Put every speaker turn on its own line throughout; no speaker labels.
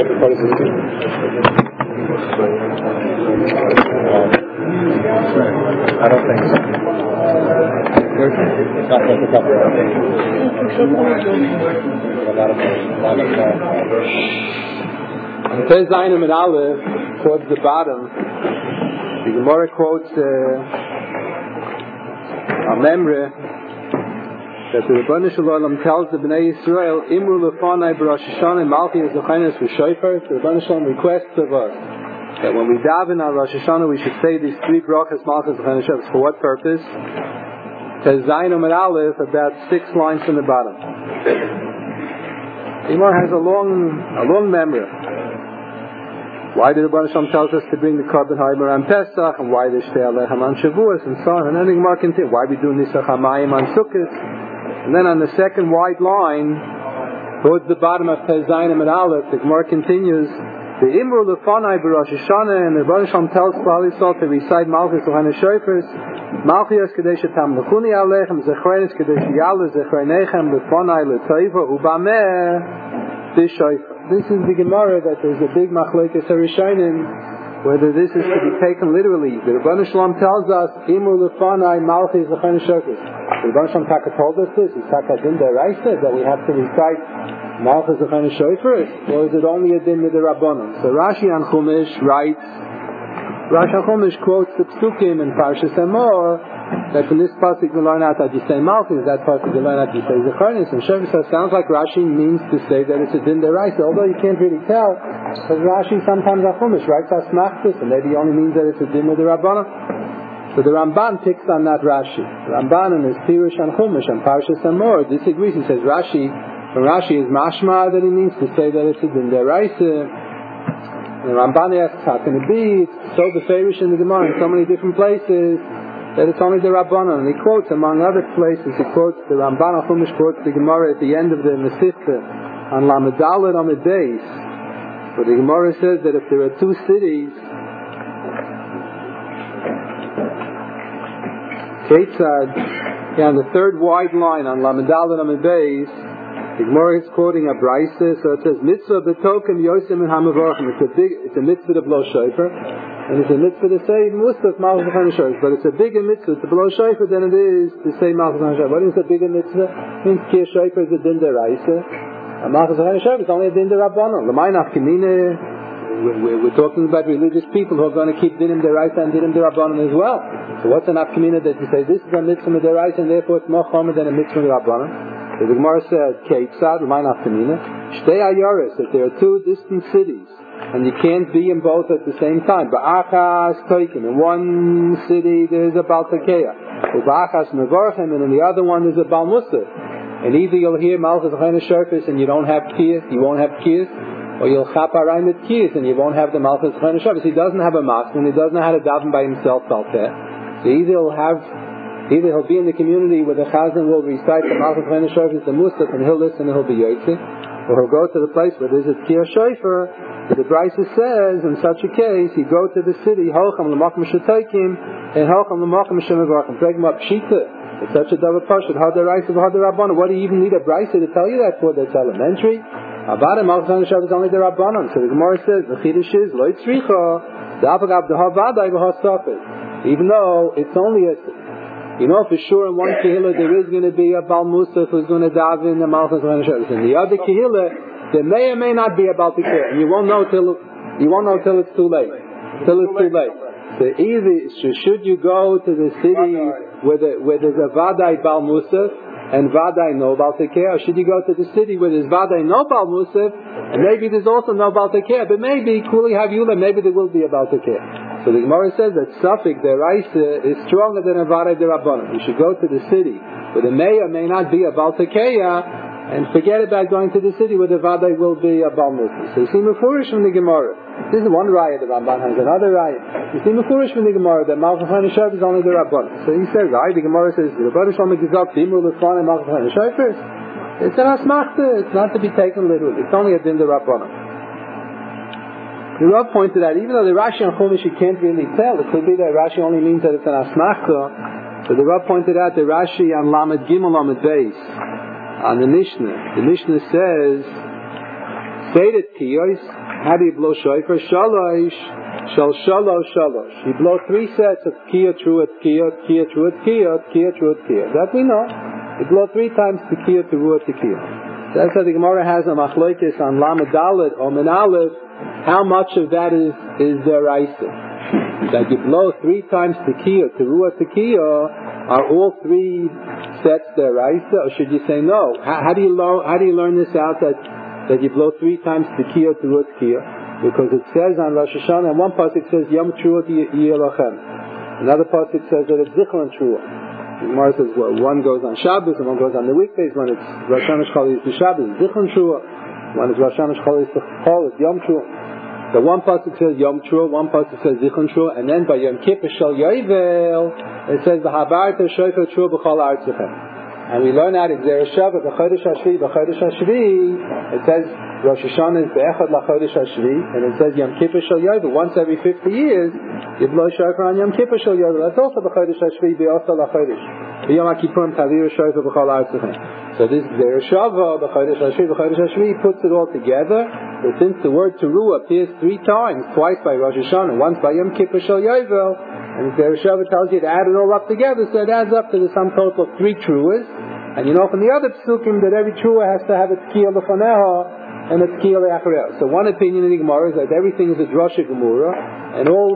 I don't think so. It says Zayin Amid Aleph towards the bottom. The Gemara quotes a memra that the Rebbeinu Shalom tells the Bnei Yisrael, Imru Lefanai B'Rosh Hashanah Malchi Zechainus V'Shofar. The Rebbeinu Shalom requests of us that when we daven on Rosh Hashanah we should say these three brachas Malchi Zechainus V'Shofar. For what purpose? It says Zayin Amid Aleph about 6 lines from the bottom. The Gemara has a long memory. Why did the Rebbeinu Shalom tell us to bring the Korban Haimer on Pesach, and why the Shtei Alechem on Shavuos, and so on? And then the Gemara continues, why we do Nisach HaMayim on Sukkot? And then on the second wide line, towards the bottom of Pez Zayin Amid Aleph, the Gemara continues, the Imru Lefanai B'Rosh Hashanah, and the Rebbeinu Shalom tells Klal Yisrael to recite Malchus L'Chana Shofars, Malchus Kadesh Tamlechuni Alechem, Zechrenis Kadesh Yalu Zechreinechem Lefanai L'Toiva Ubameh B'Shofar. This is the Gemara that there's a big machlokes harishonim whether this is to be taken literally. The Rebbeinu Shalom tells us Imru Lefanai Malchis L'Chana Shofars. The Rebbeinu Shalom Taka told us this. It's Taka Din Deraisa that we have to recite Malchis L'Chana Shofars, or is it only a din with the Rabbanon? So Rashi on Chumash writes. Rashi on Chumash quotes the Psukim in Parshas Emor that from this pasuk we learn out that you say Malchus, that pasuk we learn out that you say Zecharinus, and Shofar sounds like Rashi means to say that it's a din deraisa, although you can't really tell, because Rashi sometimes on Chumash writes Asmachtus, and maybe only means that it's a din with the Rabbanah. So the Ramban picks on that Rashi. The Ramban in his Pirush on Chumash on Parshas Emor disagrees. He says Rashi is mashma that he means to say that it's a din deraisa. And the Ramban asks how can it be? It's so beferish in the Gemara in so many different places that it's only the Rabbanon. And he quotes, among other places, he quotes, the Ramban of Chumash quotes the Gemara at the end of the Masifta on Lamed Dalet Amid Beis, where the Gemara says that if there are two cities, Ketzad, on the third wide line on Lamed Dalet Amid Beis, the Gemara is quoting a Brisa, so it says, Mitzvah b'token yosim and hamavorachim. It's a mitzvah to blow shofar. And it's a mitzvah to say Mustaf Malchus L'Chana Shofar, but it's a bigger mitzvah to blow shofar than it is to say Malchus L'Chana Shofar. What is a bigger mitzvah? It means Kir Shofar is a din deraisa, and Malchus L'Chana Shofar is only a din derabbanon. L'may nafkamina, we're talking about religious people who are going to keep dinim deraisa and dinim derabbanon as well. So what's an nafkamina that you say this is a mitzvah deraisa and therefore it's more chomer than a mitzvah derabbanon? So the Gemara said, Keitzad, l'may nafkamina, Shtei Ayoris, that there are two distant cities, and you can't be in both at the same time. Ba'achas toikim. In one city there's a Baal Tekeah. Ba'achas mevorchem, and in the other one there's a Baal Musaf. And either you'll hear Malchus L'Chana Shofars and you don't have kiyas, you won't have kiyas, or you'll chap arayim with kiyas and you won't have the Malchus L'Chana Shofars. He doesn't have a mask and he doesn't know how to daven by himself, Balteh. So either he'll be in the community where the Chazan will recite the Malchus L'Chana Shofars, the Musaf, and he'll listen and he'll be yotzei, or he'll go to the place where there's a Kiyah Shofar. The Brisa says, in such a case, you go to the city, Hocham l'makom shetoikim, and Hocham l'makom shemevarchim. Pregma pshita. It's such a double pashut. Hadaraisa v'hadarabbanon. What do you even need a Brisa to tell you that for? That's elementary. Abada Malchus L'Chana Shofar is only the Rabbanon. So the Gemara says, the Chiddush is, lo yitzricha, da'afagav dehavadai v'hasafet. Even though it's only a, you know for sure in one kehillah there is going to be a Baal Musaf who's going to daven the Malchus L'Chana Shofar. In the other kehillah, there may or may not be a Baal Tekeah, and you won't know till it's too late. So either should you go to the city where there's a Vadai Baal Musaf and Vadai no Baal Tekeah, or should you go to the city where there's Vadai no Baal Musaf and maybe there's also no Baal Tekeah, but maybe Kuli Havyula, maybe there will be a Baal Tekeah. So the Gemara says that Safik deraisa is stronger than a Vadai derabbanon. You should go to the city where there may or may not be a Baal Tekeah, and forget about going to the city where the Vadai will be a Baal Musaf. So you see Mefurish from the Gemara. This is one raya, the Ramban has another raya. You see Mefurish from the Gemara that Malchus L'Chana Shofar is only the Rabbanon. So he says, the Gemara says, the Rebbeinu Shalom gives up Dimur L'Fan and Malchus L'Chana Shofar. It's an asmachta, it's not to be taken literally. It's only a din the Rabbanon. The Rav pointed out, even though the Rashi on Chumash you can't really tell, it could be that Rashi only means that it's an asmachta. So the Rav pointed out the Rashi on Lamed Gimel Lamed Beis, on the Mishnah. The Mishnah says, Seder Tkiyos, how do you blow shofar? Shalosh, shal shalosh, shalosh. You blow 3 sets of Tkiya, Trua, Tkiya, Tkiya, Trua, Tkiya, Tkiya, Trua, Tkiya. That we know. You blow 3 times Tkiya, Trua, Tkiya. That's how the Gemara has a machlokes on Lamed Dalet or Min Aleph. How much of that is deraisa? That you blow 3 times Tkiya, Trua, Tkiya. Are all 3 sets deraisa, or should you say no? How do you learn this out that you blow 3 times Tkiya to Rut Tkiya? Because it says on Rosh Hashanah, and one pasuk says Yom Trua Yelachem. Another pasuk says that it's Zichron Trua. The Gemara says, well, one goes on Shabbos and one goes on the weekdays. When it's Rosh Hashanah Shchol is the Shabbos, it's Zichron Trua. When it's Rosh Hashanah Shchol is the Chol, it's Yom Trua. So one pasuk says Yom Trua, one pasuk says Zichron Trua, and then by Yom Kippur Shal Yovel, it says V'habarta Shofar Trua B'chol Artzechem. And we learn out in Zera Shavah, B'chodesh HaShvi, B'chodesh HaShvi, it says Rosh Hashanah is Be'echad LaChodesh HaShvi, and it says Yom Kippur Shal Yovel. Once every 50 years, you blow shofar on Yom Kippur Shal Yovel. That's also B'chodesh HaShvi, Be'osa LaChodesh. B'yom HaKippurim Tavir Shofar B'chol Artzechem. So this Zera Shavah, B'chodesh HaShvi, B'chodesh HaShvi, puts it all together. But since the word Teruah appears 3 times, twice by Rosh Hashanah, once by Yom Kippur Shal Yovel, and Zera Shavah tells you to add it all up together, so it adds up to the sum total of 3 truas. And you know from the other psukim that every trua has to have a Tkiya Lefaneha and a Tkiya Le'achreha. So one opinion in the Gemara is that everything is a Drosha Gemura, and all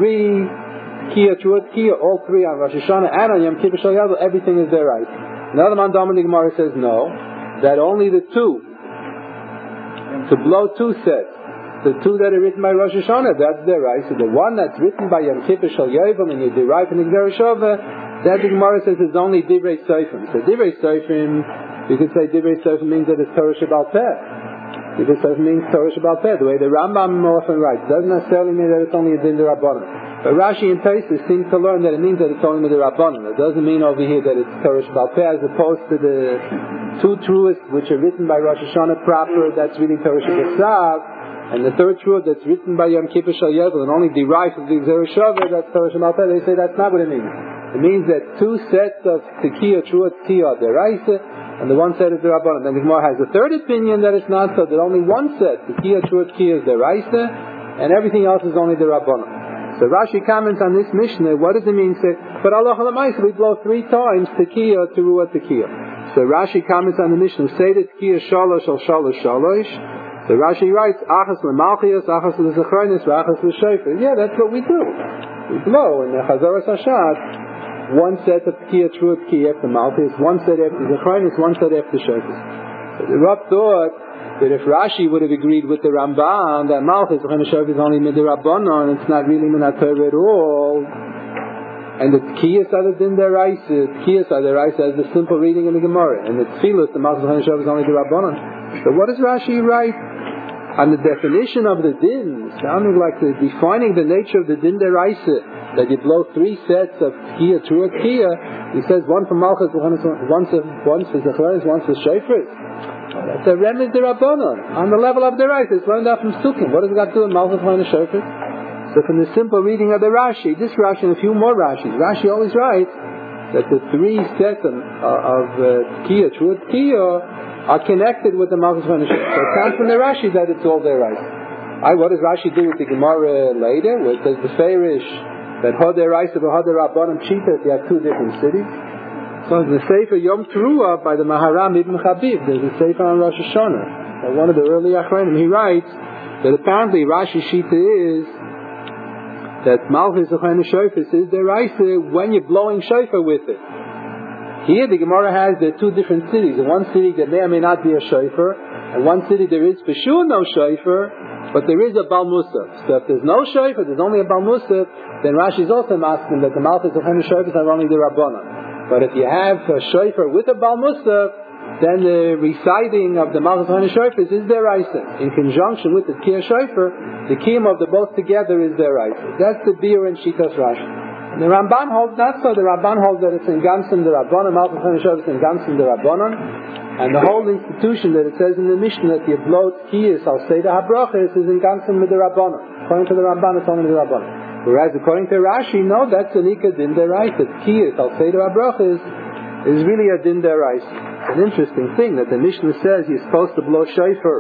3 Tkiya, Trua, Tkiya, all 3 on Rosh Hashanah and on Yom Kippur Shal Yovel, everything is there right. Another mandam in the Gemara says no, that only the 2, to blow 2 sets, the 2 that are written by Rosh Hashanah, that's their right. So the one that's written by Yom Kippur Shal Yovel and you derive from the Zera Shavah, that the Gemara says it's only Divrei Seifim. So Divrei Seifim, you could say Divrei Seifim means that it's Torah Shabbal Peh. Divrei Seifim means Torah Shabbal Peh, the way the Rambam often writes. It doesn't necessarily mean that it's only a Din D'Rabbanan. But Rashi and Tosfos seem to learn that it means that it's only a D'Rabbanan. It doesn't mean over here that it's Torah Shabbal Peh as opposed to the 2 truas which are written by Rosh Hashanah proper, that's reading Torah Shabbal Sav. And the 3rd trua that's written by Yom Kippur Shal Yovel and only derived from the Zera Shavah, that's Torah Shabbal Peh. They say that's not what it means. It means that 2 sets of Tkiya, Trua, Tkiya are deraisa, and the 1 set is D'Rabbanan. Then the Gemara has a 3rd opinion that it's not so, that only 1 set, Tkiya, Trua, Tkiya is deraisa, and everything else is only D'Rabbanan. So Rashi comments on this Mishnah, what does it mean? Say, but Allah L'maisa, we blow 3 times Tkiya, Trua, Tkiya. So Rashi comments on the Mishnah, say that Tkiya, Shalosh, Al Shalosh, Shalosh. So Rashi writes, Achas L'malchias, Achas L'Zechronis, Achas L'Shofar. Yeah, that's what we do. We blow in the Chazaras Hashat. 1 set of Tkiya, Trua, Tkiya after Malchus, 1 set after Zechronis, 1 set after Shofar. So the Rav thought that if Rashi would have agreed with the Ramban that Malchus, Zechronis, Shofar is only Midirabbanan, it's not really Minat Torah at all, and the Tkiyas are the Din D'Oraisa, Tkiyas are the Raisa as the simple reading in the Gemara, and the Tfilas, the Malchus, Zechronis, Shofar is only Midirabbanan. So what does Rashi write? On the definition of the din, sounding like defining the nature of the din deraisa, that you blow 3 sets of Tkiya, Trua, Tkiya, he says 1 for Malchus, 1 for Zechronis, 1 for Shofar. That's a remez D'Rabbanan. On the level of deraisa, it's learned out from Sukkim. What does it got to do with Malchus, Zechronis, Shofar? So from the simple reading of the Rashi, this Rashi and a few more Rashis, Rashi always writes that the 3 sets of Tkiya, Trua, Tkiya are connected with the Malchus Zechronis. So it comes from the Rashi that it's all there right. What does Rashi do with the Gemara later? Where it says the Farish that Hodeh Raisa and Hodeh Rabbanim Cheetah, you have 2 different cities. So in the Sefer Yom Teruah by the Maharam Ibn Chabib, there's a Sefer on Rosh Hashanah. One of the early Achronim, he writes that apparently Rashi Shita is that Malchus Zechronis Shofar is the Raisa when you're blowing Shofar with it. Here the Gemara has the 2 different cities. In one city there may or may not be a shofar, and one city there is for sure no shofar, but there is a Bal Musaf. So if there's no shofar, there's only a Bal Musaf, then Rashi is also asking that the Malchus of Zechronis Shofar are only the Rabbanan. But if you have a shofar with a Bal Musaf, then the reciting of the Malchus of Zechronis Shofar is deraisa. In conjunction with the Tkiya Shofar, the kiyum of the both together is deraisa. That's the beer and Shitas Rashi. The Ramban holds not so. The Ramban holds that it's in Gansim the Rabbanan, Malchus Zechronis Shofar is in Gansim the Rabbanan, and the whole institution that it says in the Mishnah that you blow Tkiyas al Seder HaBrachos is in Gansim the Rabbanan. According to the Ramban, it's only the Rabbanan. Whereas according to Rashi, no, that's an Ika Din D'Oraisa. Tkiyas al Seder HaBrachos is really a Din D'Oraisa. It's an interesting thing that the Mishnah says you're supposed to blow shofar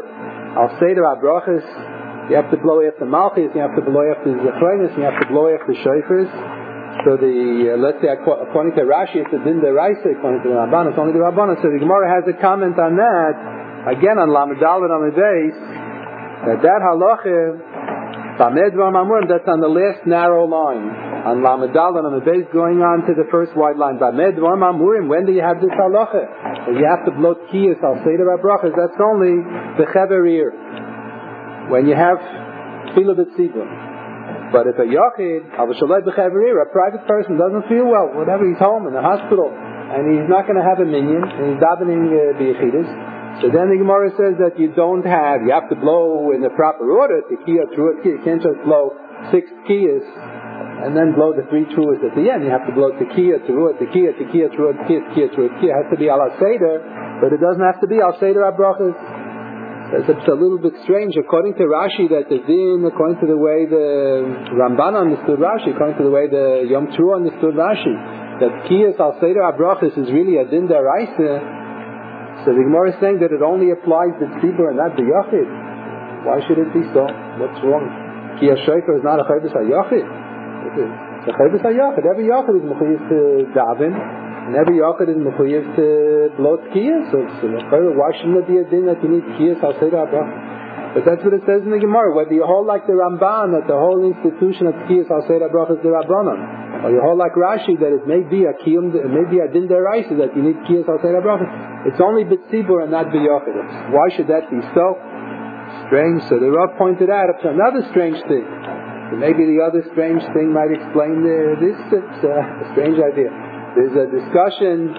Al Seder HaBrachas, you have to blow after Malchus, you have to blow after Zechronis, you have to blow after Shofars. So let's say according to Rashi, it's a din deraisa. According to the Ramban, it's only the Rabbanan. So the Gemara has a comment on that. Again, on Lamed Daled on the base, that halacha, Bamed Dvarim Amurim, that's on the last narrow line. On Lamed Daled on the base, going on to the first wide line. Bamed Dvarim Amurim, when do you have this halacha? So you have to blow Tkiyas al Seder HaBrachas. That's only the Cheverir. When you have Tefillah B'tzibur. But if a Yachid, a private person doesn't feel well, whatever, he's home in the hospital, and he's not going to have a minyan, and he's davening b'yechidus, so then the Gemara says that you have to blow in the proper order, tekiah, truah, tekiah. You can't just blow 6 tekiyas, and then blow the 3 truahs at the end. You have to blow tekiah, truah, tekiah, tekiah, truah, tekiah, tekiah, truah, tekiah. It has to be al seder, but it doesn't have to be al seder HaBrachas. It's a little bit strange, according to Rashi, that the din, according to the way the Ramban understood Rashi, according to the way the Yom Teruah understood Rashi, that Kiyas al Seder HaBrachas is really a din deraisa. So the Gemara is saying that it only applies to Tzibur and not the Yachid. Why should it be so? What's wrong? Kiyas Shofar is not a Chayvus HaYachid. It's a Chayvus HaYachid. Every Yachid is mechuyev to daven, and every Yachid is mechuyev to blow Tkiyas. So why shouldn't it be a din that you need Tkiyas al Seder HaBrachas? But that's what it says in the Gemara. Whether you hold like the Ramban, that the whole institution of Tkiyas al Seder HaBrachas is the Rabbanan, or you hold like Rashi, that it may be a din deraisa that you need Tkiyas al Seder HaBrachas. It's only b'tzibur and not b'yachid. Why should that be so? Strange. So the Rav pointed out another strange thing. So maybe the other strange thing might explain this. It's a strange idea. There's a discussion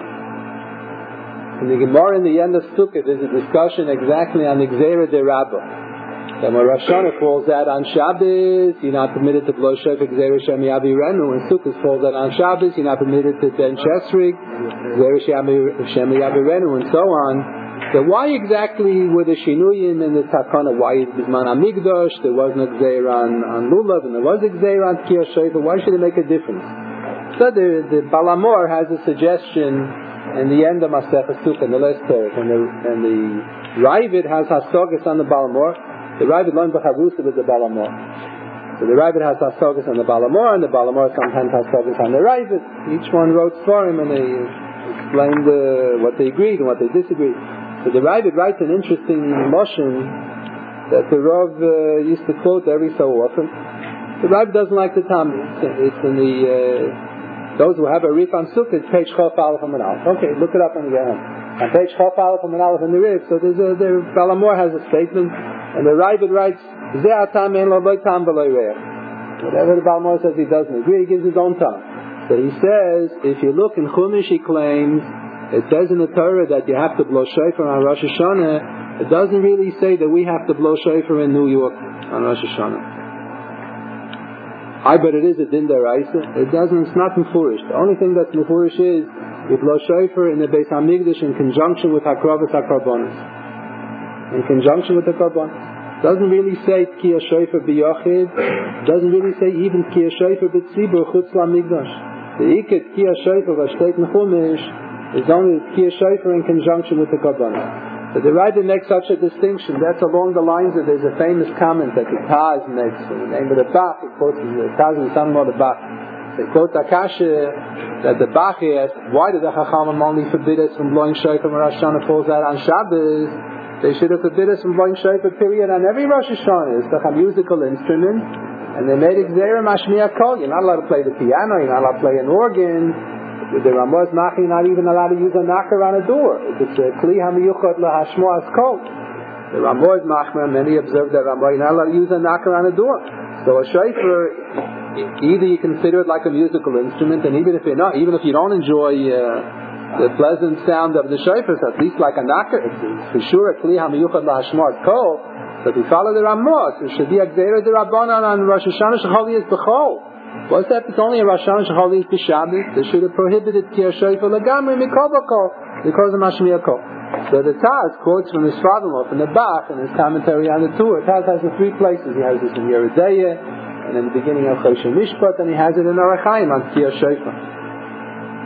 in the Gemara in the end of Sukkot. There's a discussion exactly on the Gzeira de Rabbah. Then when Rosh Hashanah falls out on Shabbos, you're not permitted to blow Shofar Gzeira Shem Yavirenu. When Sukkot falls out on Shabbos, you're not permitted to ben Chesrig Gzeira Shem Yavirenu, and so on. So why exactly were the Shinuyim in the Takana? Why is Bisman Amigdosh? There wasn't a Gzeira on Lulav, and there was a Gzeira on Tkiyas Shofar. Why should it make a difference? So the Balamor has a suggestion in the end of Masechah Sukkah, in the last parak, and the Ravid has Hasogas on the Balamor. The Ravid learned B'charusa with the Balamor. So the Ravid has Hasogas on the Balamor, and the Balamor sometimes has Hasogas on the Ravid. Each one wrote for him, and they explained what they agreed and what they disagreed. So the Ravid writes an interesting motion that the Rav used to quote every so often. The Ravid doesn't like the Talmud. It's in the those who have a Rif on Sukkah, it's page Chof Aleph and Aleph. Okay, look it up when you get home. On page Chof Aleph and Aleph in the Rif, so the Balamor has a statement, and the Ravid writes, Whatever the Balamor says he doesn't agree, he gives his own time. So he says, if you look in Chumash, he claims, it says in the Torah that you have to blow shofar on Rosh Hashanah. It doesn't really say that we have to blow shofar in New York on Rosh Hashanah. But it is a din deraisa. It's not mefurish. The only thing that's mefurish is we blow shofar in the Beis Hamikdash in conjunction with Hakravas HaKarbonos. In conjunction with the Karbonos. It doesn't really say Tkiyas Shofar b'Yachid. It doesn't really say even Tkiyas Shofar b'Tzibur Chutz LaMikdash. The Iked Tkiyas Shofar v'Shteit Nechumish is only Tkiyas Shofar in conjunction with the Karbonos. So the Ravid makes such a distinction. That's along the lines of, there's a famous comment that the Taz makes in the name of the Bach. He quotes the Taz and son of the Bach. They quote Akasha that the Bach asked, why did the Chachamim only forbid us from blowing shofar when Rosh Hashanah falls out on Shabbos? They should have forbid us from blowing shofar period on every Rosh Hashanah. It's like a musical instrument, and they made it Gzeira Mashmiach Kol. You're not allowed to play the piano. You're not allowed to play an organ. With the Ramos Machi, not even allowed to use a knocker on a door. It's a Kli HaMiyuchot LaHashmoas Kol. The Ramos Machmer, many observed that Ramos, you're not allowed to use a knocker on a door. So a shofar, either you consider it like a musical instrument, and even if you don't enjoy the pleasant sound of the shofar, so at least like a knocker, it's for sure a Kli HaMiyuchot LaHashmoas Kol. So if you follow the Ramos, it should be a Gzeira de Rabbanan on Rosh Hashanah Shecholi is B'chol. What's that? It's only a Rosh Hashanah Shecholi is B'Shabbos. They should have prohibited Tkiyas Shofar Lagamri Mikol B'Kol because of Mashmiach Kol. So the Taz quotes from his father-in-law, from the Bach, in his commentary on the Torah. Taz has it 3 places. He has this in Yerideiah, and in the beginning of Choshen Mishpat, and he has it in Orach Chaim on Tkiyas Shofar.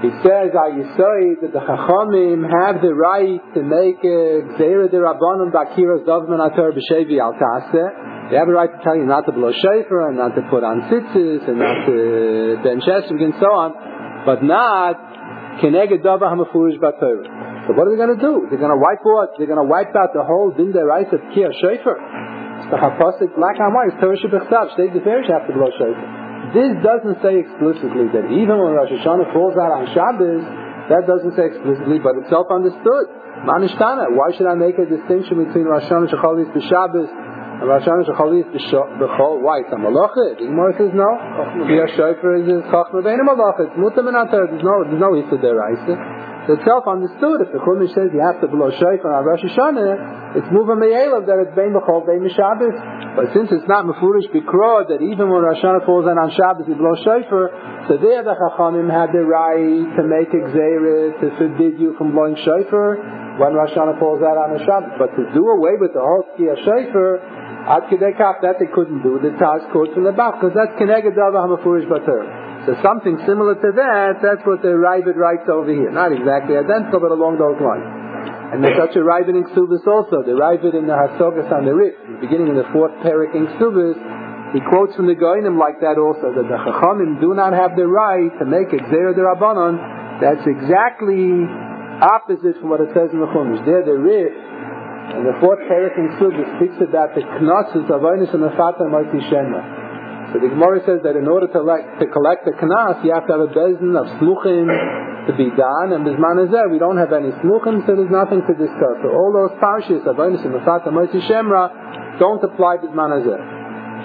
He says, that the Chachamim have the right to make Gzeira de Rabbanon Bakiras Dovman Atar B'Shevi Al Taseh. They have a right to tell you not to blow shofar and not to put on tzitzis and not to bench esrog and so on, but not Keneged Dava HaMefurish BaTorah. So what are they going to do? They're going to wipe out the whole Din Deraisa of Kiyah Shofar. It's the Hapasik black and white. It's Torah Shebechtav. Shtei Deferish have to blow shofar. This doesn't say explicitly that even when Rosh Hashanah falls out on Shabbos, that doesn't say explicitly, but it's self-understood. Manishtana. Why should I make a distinction between Rosh Hashanah Shechalis B'Shabbos and Rosh Hashanah Shechalis B'Chol? Why? It's a malacha. The Gemara says no. Kiyah Shofar is Chachma Bein Malacha. It's Mutam and Atar. There's no Issa Deraisa. So it's self-understood. If the Chumash says you have to blow shofar on Rosh Hashanah, it's Muvam Me'elav that it's Bein B'Chol Bein Shabbos. But since it's not Mefurish B'Krod that even when Rosh Hashanah falls on Shabbos you blow shofar, so there the Chachamim had the right to make a Gzeira to forbid you from blowing shofar when Rosh Hashanah falls out on a Shabbos. But to do away with the whole Kiyah Shofar, Ad Kedei Kach, that they couldn't do. The Taz quotes from the back, because that's Keneged Dava HaMefurish BaTorah. So something similar to that, that's what the Ravid writes over here. Not exactly identical, but along those lines. And there's such a Ravid in Ksubis also. The Ravid in the Hasogas on the Rif, beginning in the 4th parak in Ksubis, he quotes from the Goinim like that also, that the Chachamim do not have the right to make a Gzeira de Rabbanon. That's exactly opposite from what it says in the Chumash. There the Rif, in the 4th parak in Ksubis, speaks about the Knossos of Oinus and Mefata Moiti Shema. So the Gemara says that in order to collect the Knas, you have to have a bezin of Smuchim to be done, and Bizman Hazeh, we don't have any Smuchim, so there's nothing to discuss. So all those parshas of Oinus and Mefata Moiti Shemra don't apply Bizman Hazeh.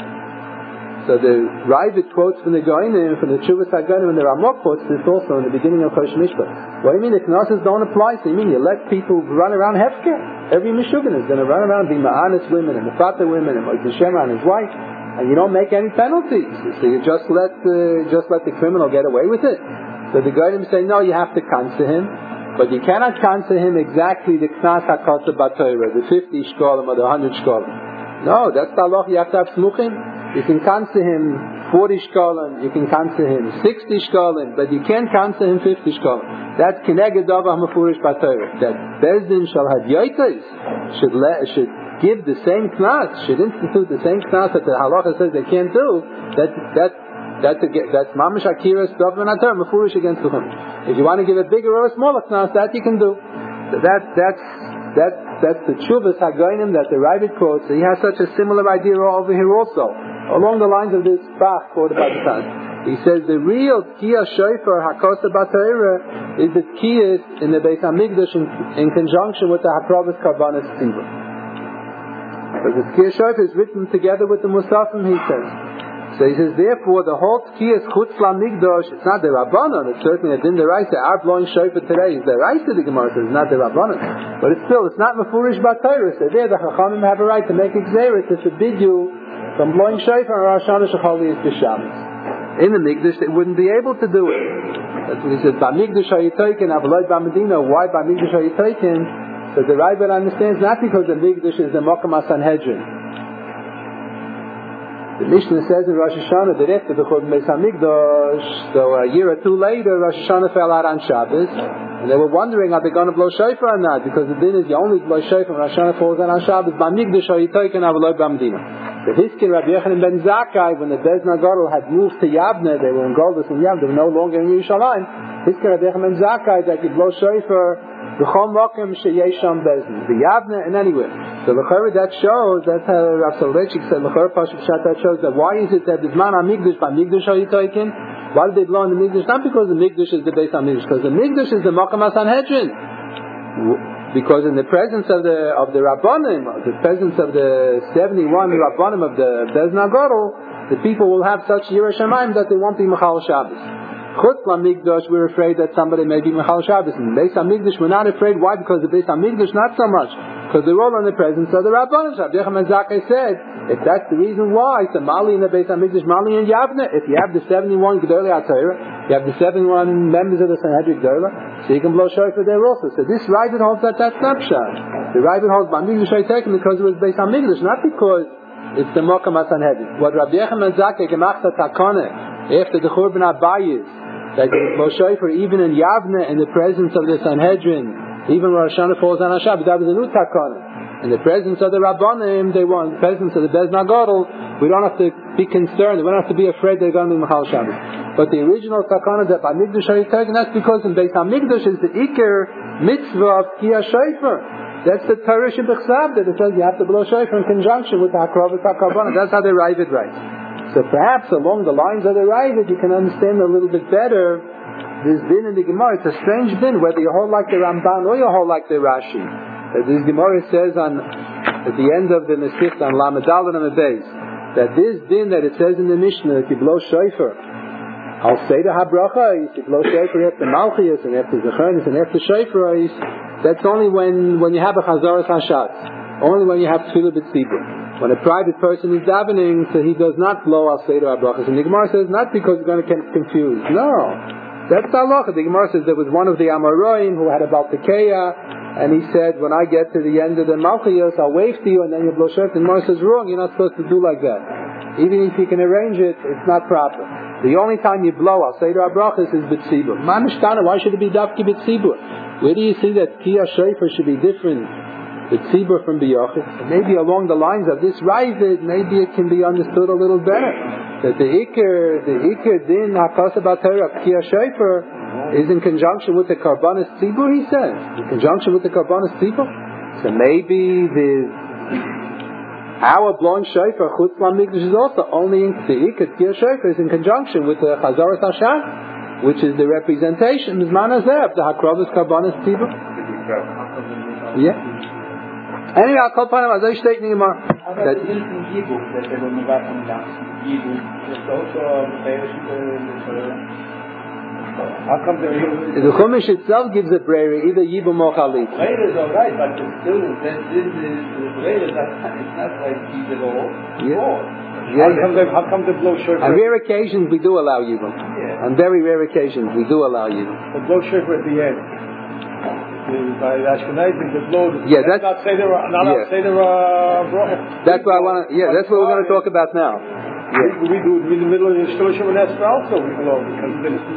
So the Ravid quotes from the Goinim, from the Chuvas HaGoinim, and the Ramok quotes this also in the beginning of Chosh Mishpat. What do you mean the Knossos don't apply? So you mean you let people run around Hefker? Every Meshuggah is going to run around, be Ma'anis women, and Mefata women, and Moiti Shemra and his wife, and you don't make any penalties. So you just let the criminal get away with it. So the Goyim say, no, you have to cancel him, but you cannot cancel him exactly the Knas HaKosa BaTorah, the 50 shkolim or the 100 shkolim. No, that's the halach. You have to have smuchim. You can cancel him 40 shkolim, you can cancel him 60 shkolim, but you can't cancel him 50 shkolim. That's Keneged Dava HaMefurish BaTorah. That Bezdin shall have yoitais, should give the same knas, should institute the same knas that the halacha says they can't do. That's mamish akiras dovman atar mefurish against the chumash. If you want to give a bigger or a smaller knas, that you can do. So that's the Chuvas HaGoinim that the Ravid quotes. So he has such a similar idea over here also, along the lines of this Bach quoted by the Taz. He says the real Kiyah Shofar HaKosa BaTorah is the Kiyah in the Beis HaMikdash in conjunction with the Hakrovas Karbanas Tzibur. Because the Tkiyah Shofar is written together with the Musafim, he says. So he says, therefore, the whole Tkiyah Chutz LaMikdash, it's not the Rabbanon, it's certainly a Din Deraisa. Our blowing Shofar today is the Raisa, the Gemara says, not the Rabbanon. But it's not Mefurish BaTorah. So there, the Chachamim have a right to make a Gzeira to forbid you from blowing Shofar on Rosh Hashanah Shechalis B'Shabbos. In the Mikdash, they wouldn't be able to do it. That's what he says, B'Mikdash HaYitoikin, Avaloi B'Medina. Why B'Mikdash HaYitoikin? So the Ravid understands not because the Mikdash is the Mokum HaSanhedrin. The Mishnah says in Rosh Hashanah that after the Churban Beis HaMikdash, so a year or two later, Rosh Hashanah fell out on Shabbos, and they were wondering are they going to blow shofar or not, because the din is you only blow shofar when Rosh Hashanah falls out on Shabbos. B'Mikdash HaYitoikin Avaloi B'Medina. The Hiskin Rabbi Yochanan ben Zakkai, when the Bez Nagadol had moved to Yavne, they were in Goldus and Yavne, they were no longer in Yerushalayim. Hiskin Rabbi Yochanan ben Zakkai that could blow shofar B'chol Mokem Sheyesham Bezdin, the Yavne and anywhere. So l'chorah that shows, that's how Rav Soloveitchik said, l'chorah Pashup Pshat, that shows that why is it that Bizman HaMikdash B'Mikdash HaYitoikin? Why did they blow in the Mikdash? Not because the Mikdash is the Beis HaMikdash, because the Mikdash is the Mokum HaSanhedrin. Because in the presence of the Rabbanim, the presence of the 71 Rabbanim of the Bez Nagadol, the people will have such Yirah Shamayim that they won't be Mechal Shabbos. Chutz LaMikdash, we're afraid that somebody may be Mechal Shabbos. In Beis HaMikdash, we're not afraid. Why? Because the Beis HaMikdash, not so much. Because they're all in the presence of the Rabbanim. Rabbi Yochanan ben Zakkai said, if that's the reason why, it's a Mali in the Beis HaMikdash, Mali in Yavne. If you have the 71 Gedolei HaTorah, you have the 71 members of the Sanhedrin Gedolei, so you can blow shofar there also. So this Ravid holds that that's not pshat. The Ravid holds B'Mikdash HaYitoikin because it was Beis HaMikdash, not because it's the Mokum HaSanhedrin. What Rabbi Yochanan ben Zakkai gemacht hat Takane after the Churban Abayis, that you blow shofar even in Yavne in the presence of the Sanhedrin, even when Rosh Hashanah falls on Hashanah, that was a new takana. In the presence of the Rabbanim, they want, in the presence of the Bez Nagadol, we don't have to be concerned, we don't have to be afraid they're going to be Machal Shabbos. But the original takana that by Mikdash HaYitaken, that's because in Beis HaMikdash is the Iker mitzvah of Kiyah Shofar. That's the Torah Shebechsav, that it says you have to blow shofar in conjunction with the Hakrav HaKarbanah. That's how they write it right. So perhaps along the lines of the Ravid, you can understand a little bit better this din in the Gemara. It's a strange din, whether you hold like the Ramban or you hold like the Rashi. This Gemara says at the end of the Masechta on Lamed Daled Amud Beis that this din that it says in the Mishnah that you blow shofar, I'll say the habracha, you blow shofar after Malchiyos and after Zechernis and after shofar, that's only when you have a Chazaras Hashatz, only when you have Tefillah B'tzibur. When a private person is davening, so he does not blow I'll say the habrachas. And the Gemara says not because he's going to get confused. No, that's the halacha. The Gemara says there was one of the Amoraim who had a Baltikeya, and he said, when I get to the end of the Malchiyos, I'll wave to you and then you blow shofar. And Gemara says, wrong, you're not supposed to do like that. Even if you can arrange it, it's not proper. The only time you blow, I'll say to our brachas, is B'tzibur. Manishtana, why should it be Dafki B'tzibur? Where do you see that Kiyah Shofar should be different, B'tzibur from B'yochid? Maybe along the lines of this Ravid, maybe it can be understood a little better. That the Iker din HaKosa B'Torah of Kiyah Shofar is in conjunction with the Karbanis Tzibur, he says. In conjunction with the Karbanis Tzibur. So maybe our blowing shofar, Chutz LaMikdash, is also only in Tzibur. Kiyah Shofar is in conjunction with the Chazaras Hashanah, which is the representation, Zman Hazeh, of the Hakravas Karbanis Tzibur. Yeah. Anyway, I'll call upon him as I state in the Gemara.
How come
the Chumash itself gives a brera, either Yibum or Chalit.
Brera is alright, but still, this is brera, it's not like Yibum at all.
Yeah.
How come they blow shofar?
On rare occasions we do allow Yibum.
Yeah.
On very rare occasions we do allow Yibum.
They blow shofar at the end. By Ashkenazim, they blow.
Yeah, that's
not say they're
That's what I want to. Yeah, that's what we're going to talk about now. Yeah.
We do in the middle of the Shloshim and Esra also we blow because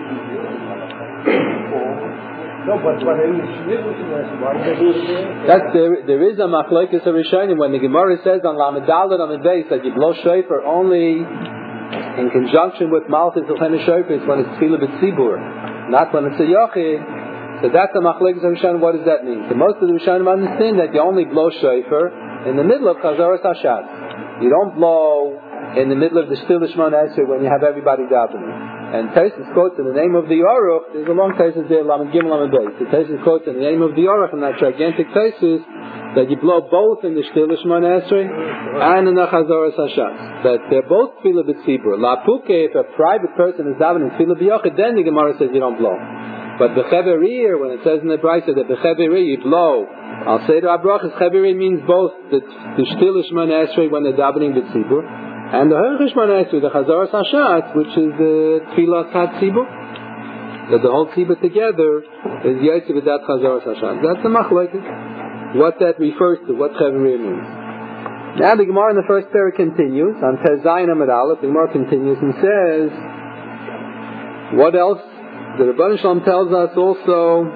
no, but in the Shloshim why do they do it there?
There is a machlokes of Rishonim when the Gemara says on Lamed Daled Amud Beis that you blow shofar only in conjunction with Malchus Elchen Shofar when it's Tefillah B'tzibur, not when it's a Yochid. So that's the machlokes of Rishonim. What does that mean? So most of the Rishonim understand that you only blow shofar in the middle of Chazaras Hashatz. You don't blow in the middle of the Shtil Shmona Esrei when you have everybody davening. And Taisus quotes in the name of the Aruch, there's a long Taisus there, Lamed Gimel Lamed Beis. The Taisus quotes in the name of the Aruch, in that gigantic Taisus, that you blow both in the Shtil Shmona Esrei and in the Chazaras Hashatz. That they're both Tefillah B'tzibur. La Puke, if a private person is davening Tefillah B'yochid, then the Gemara says you don't blow. But B'cheberir, when it says in the Brisa that B'cheberir you blow, I'll say to Abrachas, Cheberir means both the Shtil Shmona Esrei when they're davening B'tzibur, and the Herchish Manaisu, the Chazaras Hashatz, which is the Tfilas HaTzibur, that the whole Tzibur together is Yotze B'dat Chazaras Hashatz. That's the machlokes. What that refers to, what Chaverir means. Now the Gemara in the first parak continues, on Tezayin Amud Aleph, the Gemara continues and says, what else? The Rebbeinu Shalom tells us also,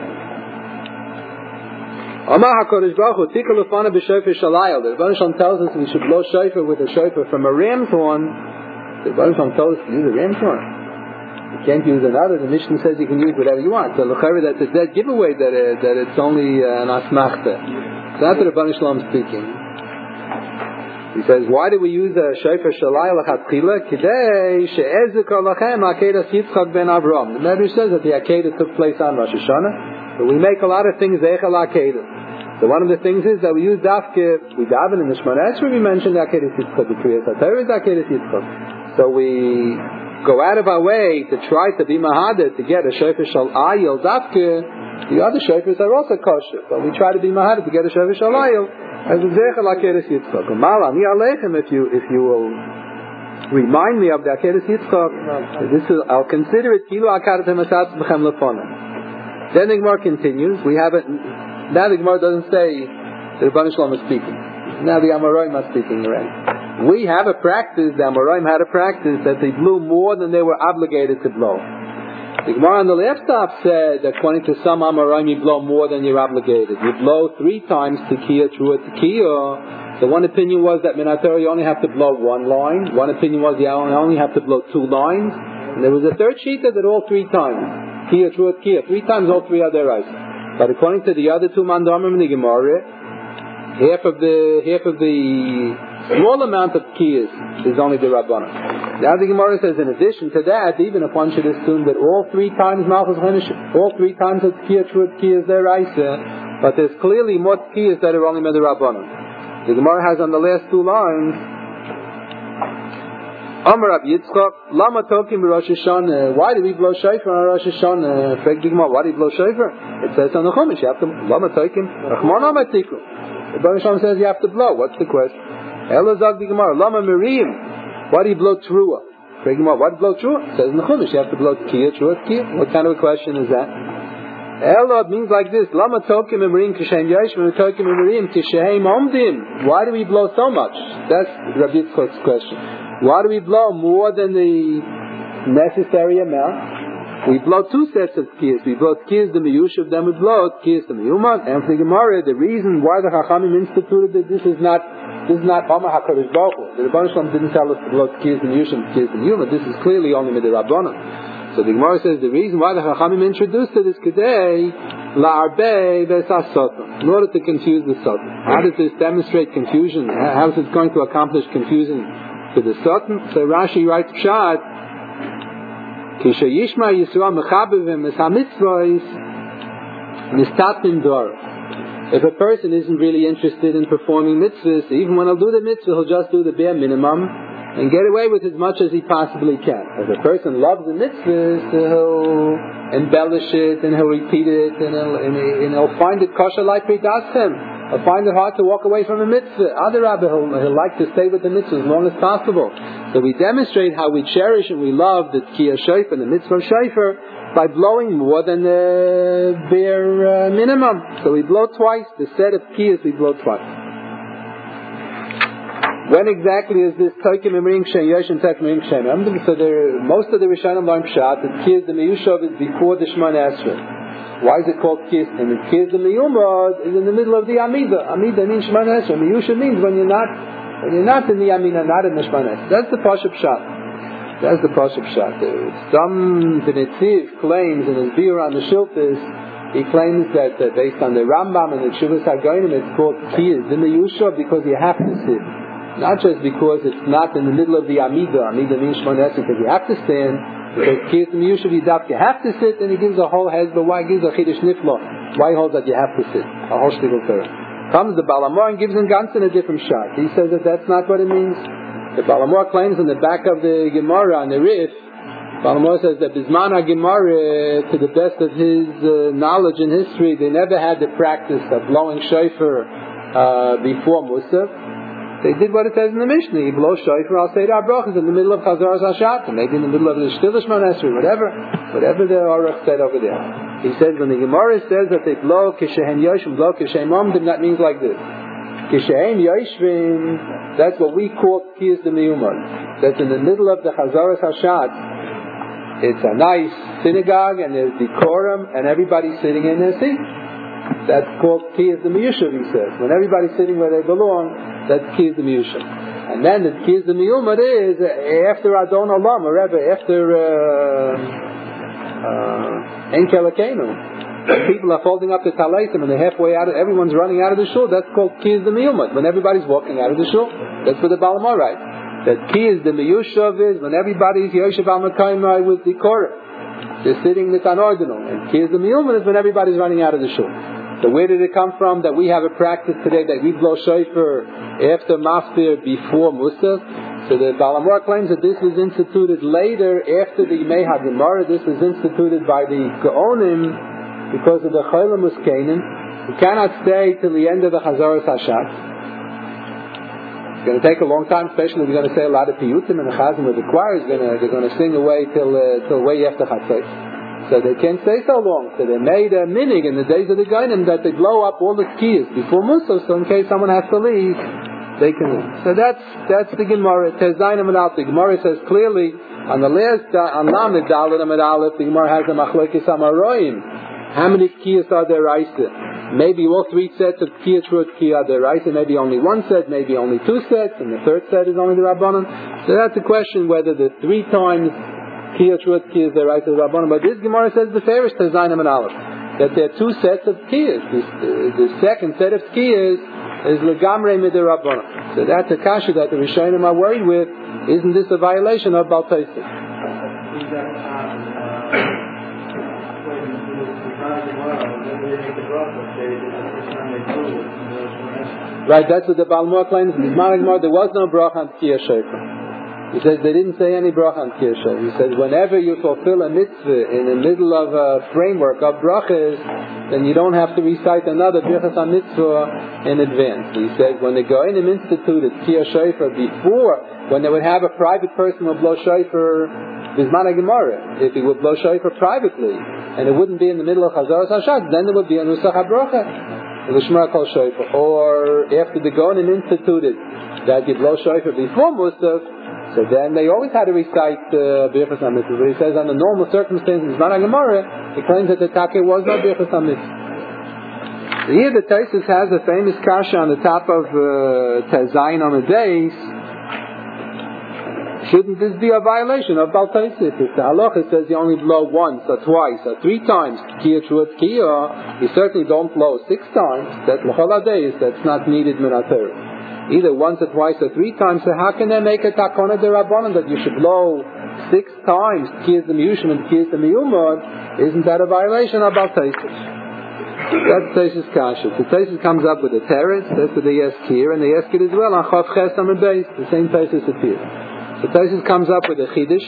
Amar HaKadosh Baruch Hu Tikal Lefana B'Shofar Shalayel. The Rebbeinu Shalom tells us we should blow shofar with a shofar from a ram's horn. The Rebbeinu Shalom tells us to use a ram's horn. You can't use another. The Mishnah says you can use whatever you want. So l'chari, that's a dead giveaway that it's only an asmachta. So that's the Rebbeinu Shalom speaking. He says, why do we use a shofar Shalayel L'chatchila? Kidei she'ezukah lachem Akedas Yitzchak ben Avram. The Medrash says that the Akedah took place on Rosh Hashanah. But we make a lot of things Zeichel Akedah. So one of the things is that we use Dafke, we daven in the Shemona Esrei, we mention the Akedas Yitzchak, the Kriyas HaTorah is Akedas Yitzchak. So we go out of our way to try to be Mahadeh, to get a Shofar Shal Ayil Dafke. The other Shofars are also kosher, but we try to be Mahadeh to get a Shofar Shal Ayil as a Zeichel Akedas Yitzchak. Mala, Ni Aleichem, if you will remind me of the Akedas Yitzchak, I'll consider it Kilu Akadat HaMasatz B'chem Lefonah. Then the Gemara continues. We have it. Now the Gemara doesn't say the Rebbeinu Shalom is speaking. Now the Amoraim are speaking already. We have a practice. The Amoraim had a practice that they blew more than they were obligated to blow. The Gemara on the left stop said, according to some Amoraim, you blow more than you're obligated. You blow 3 times Tekiah, Trua Tekiah. So one opinion was that Minatorah you only have to blow 1 line. One opinion was you only have to blow 2 lines. And there was a third sheet that did all 3 times. Tekiah, Trua Tekiah. 3 times all 3 are their rights. But according to the other 2 Mandomim in the Gemara, half of the small amount of Tekiahs is only the Rabbanan. Now the Gemara says, in addition to that, even if one should assume that all 3 times Malchus Chenish, all 3 times of Tekiah, Trua Tekiah is their Isa, but there's clearly more Tekiyahs that are only Meder Rabbanan. The Gemara has on the last 2 lines, Amar Rab Yitzchak, Lama Tokim Rosh Hashanah. Why do we blow shofar on Rosh Hashanah? Frag the Gemara, why do we blow shofar? It says on the Chumash, you have to, Lama Tokim, Rachman Amatikum. The Baruch Hashem says you have to blow. What's the question? Elazag the Gemara, Lama Miriam. Why do you blow Trua? Frag the Gemara, why do you blow Trua? It says in the Chumash, you have to blow Tekiah, Trua Tekiah. What kind of a question is that? Elad means like this, Lama Tokim Miriam Kishem Yeshim, Tokim Miriam Kishem Omdim. Why do we blow so much? That's Rabbi Yitzchak's question. Why do we blow more than the necessary amount? We blow 2 sets of Tekiyahs. We blow Tekiyahs the Miyushav, then we blow Tekiyahs the Miyuman. And for the Gemara, the reason why the Chachamim instituted that this is not Amar HaKadosh Baruch Hu. The Rebbeinu Shalom didn't tell us to blow Tekiyahs the Miyushav, Tekiyahs the Miyuman. This is clearly only Midir Rabbanan. So the Gemara says the reason why the Chachamim introduced it is Kedei La'arbei B'esas Sotan, in order to confuse the Sotan. How does this demonstrate confusion? How is it going to accomplish confusion to the Satan? So Rashi writes Pshat, Kisha Yishma Yisrael Mechabevim Es HaMitzvahs Mistatim Dor. If a person isn't really interested in performing mitzvahs, even when he'll do the mitzvah, he'll just do the bare minimum and get away with as much as he possibly can. If a person loves the mitzvahs, he'll embellish it and he'll repeat it and he'll find it kosher like B'dashem. He'll find it hard to walk away from a mitzvah. Other Rabbi, he'll like to stay with the mitzvah as long as possible. So we demonstrate how we cherish and we love the Tekiah Shofar and the mitzvah of Shofar by blowing more than the bare minimum. So we blow twice. The set of Tekiyahs we blow twice. When exactly is this Tokim Emrim Kshem Yosh and Tokim Emrim Kshem? So most of the Rishonim learn Pshat that Tekiyahs the Miyushav is before the Shemona Esrei. Why is it called Tekiyahs? And the Tekiyahs the Miyumad is in the middle of the Amida. Amida means Shemona Esrei. Miyushav means when you're not in the Amida, not in the Shemona Esrei. That's the Pashup Pshat. That's the Pashup Pshat. Some B'netziv claims in his beer on the Shiltis, he claims that based on the Rambam and the Tshuvas HaGoyim, it's called Tekiyahs the Miyushav because you have to sit. Not just because it's not in the middle of the Amida. Amida means Shemona Esrei because you have to stand. Because Tekiyahs the Miyushav you have to sit, and he gives a whole hezbollah. Why he gives a Chidush Niflo? Why he holds that you have to sit? A whole shtickle Torah. Comes the Baal HaMor and gives him Ganzen a different shot. He says that that's not what it means. The Baal HaMor claims in the back of the Gemara on the Rif, Baal HaMor says that Bisman HaGemara, to the best of his knowledge and history, they never had the practice of blowing shofar before Musaf. They did what it says in the Mishnah. You blow shofar, I'll say the brachas in the middle of Chazaras Hashat, maybe in the middle of the Shtilah Shemona Esrei, whatever the Aruch said over there. He says when the Gemara says that they blow Kishehem Yoshim, blow Kishehem Omdim, that means like this. Kishehem Yoshvim, that's what we call Tekiyahs the Miyumad. That's in the middle of the Chazaras Hashat. It's a nice synagogue and there's decorum and everybody's sitting in their seat. That's called Tekiyahs the Miyushav, he says. When everybody's sitting where they belong, that's Tekiyahs the Miyushav. And then the Tekiyahs the Miyumad is after Adon Olam, or after En Kelekenu. People are folding up the Talaisim and they're halfway out, everyone's running out of the shul. That's called Tekiyahs the Miyumad. When everybody's walking out of the shul, that's what the Baal HaMor writes. That Tekiyahs the Miyushav is when everybody's Yoshev al-Mekayimai with the Korah. They're sitting with an ordinal. And Tekiyahs the Miyumad is when everybody's running out of the shul. So where did it come from that we have a practice today that we blow shofar after Maftir before Musaf? So the Baal HaMor claims that this was instituted later after the Yimei HaGemara. This was instituted by the Gaonim because of the Cholam Muskenim. You cannot stay till the end of the Chazaras Hashat. It's going to take a long time, especially if you're going to say a lot of piyutim and the chazan with the choir they're going to sing away till way after Chatzos. So they can't stay so long. So they made a minig in the days of the Gainim that they blow up all the Tekiyahs before Musaf, so in case someone has to leave, they can leave. So that's the Gemara. It says Zainam and Alt. The Gemara says clearly On the last, on Lamed Dalet Amud Aleph, the Gemara has a Machlokes Amaroim. How many Tkiyas are there Raisa? Maybe all three sets of Tkiyas Ruot Tkiyah are there Raisa, maybe only one set, maybe only two sets, and the third set is only the Rabbanon. So that's a question whether the three times Tkiyas Ruot Tkiyah is there Raisa the Rabbanon. But this Gemara says the fairest Tezayin Amud Aleph, that there are two sets of Tkiyas. The second set of Tkiyas is Legamrei Midei Rabbanon. So that's a kasha that the Rishonim are worried with. Isn't this a violation of Baal Tosef? Right, that's what the Balmor claims. In Bismarck Gemara, there was no bracha on Tkiyah Shofar. He says they didn't say any bracha on Tkiyah Shofar. He says whenever you fulfill a mitzvah in the middle of a framework of brachas, then you don't have to recite another brachas on mitzvah in advance. He says when the Goinim instituted Tkiyah Shofar before, when they would have a private person who would blow shofar, Bismarck Gemara, if he would blow shofar privately, and it wouldn't be in the middle of Chazaras Hashad, then there would be a Nusach HaBracha. Or after the Gonim instituted that you blow shofar before Musaf, so then they always had to recite Birchas HaMitzvah. But he says under normal circumstances, Zman HaGemara, he claims that the Takeh was not Birchas HaMitzvah. Here the Taisus has a famous kasha on the top of Tezayin on the days. Shouldn't this be a violation of Baal Tosef? If the halacha says you only blow once or twice or three times Tkiyah Truot Tkiyah, you certainly don't blow 6 times. That's l'chol days. That's not needed min haTorah. Either once or twice or 3 times. So how can they make a takona de rabbanon that you should blow 6 times Tkiyah the miyushim and Tkiyah the miyumad? Isn't that a violation of Baal Tosef? That's Taisus kasha. So Taisus comes up with a teretz. That's what they ask here, and they ask it as well on Chav Ches Amud Beis. The same Taisus appears. So Taisus comes up with a chiddush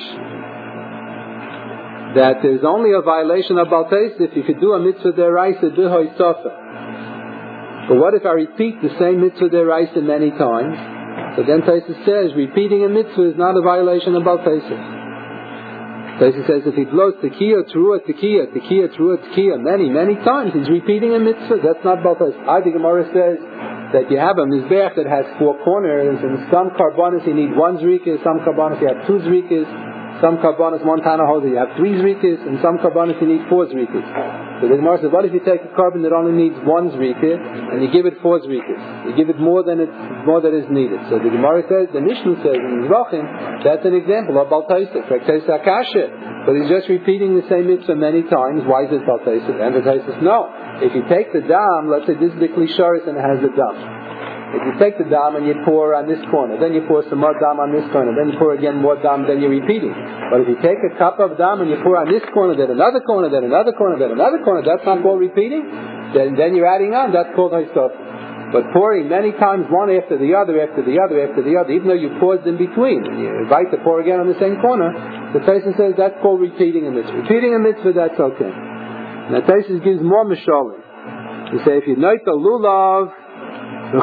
that there's only a violation of Baal Tosef if you could do a mitzvah deraisa b'hoi sofa. But what if I repeat the same mitzvah deraisa many times? So then Taisus says repeating a mitzvah is not a violation of Baal Tosef. Taisus says if he blows Tkiyah Truah Tkiyah many times, he's repeating a mitzvah. That's not Baal Tosef. The Gemara says that you have a mizbeach that has 4 corners, and some karbanos you need 1 zrikas, some karbanos you have 2 zrikas, some karbanos 1 tana holder you have 3 zrikas, and some karbanos you need 4 zrikas. So the Gemara says, what if you take a carbon that only needs 1 zrika and you give it 4 zrikas? You give it more than is needed. So the Gemara says, the Mishnah says in Zvachim, that's an example of Baal Tosef, but he's just repeating the same mitzvah many times. Why is it Baal Tosef? And the Tosef says, no. If you take the dam, let's say this is the klisharis and it has the dam. If you take the dam and you pour on this corner, then you pour some more dam on this corner, then you pour again more dam, then you're repeating. But if you take a cup of dam and you pour on this corner, then another corner, then another corner, then another corner, that's not called repeating. Then you're adding on, that's called haisof. But pouring many times, one after the other, even though you paused in between, and you invite to pour again on the same corner, the Taisus says that's called repeating a mitzvah. Repeating a mitzvah, that's okay. Now Taisus gives more mishalim. You say if you noit the lulav, you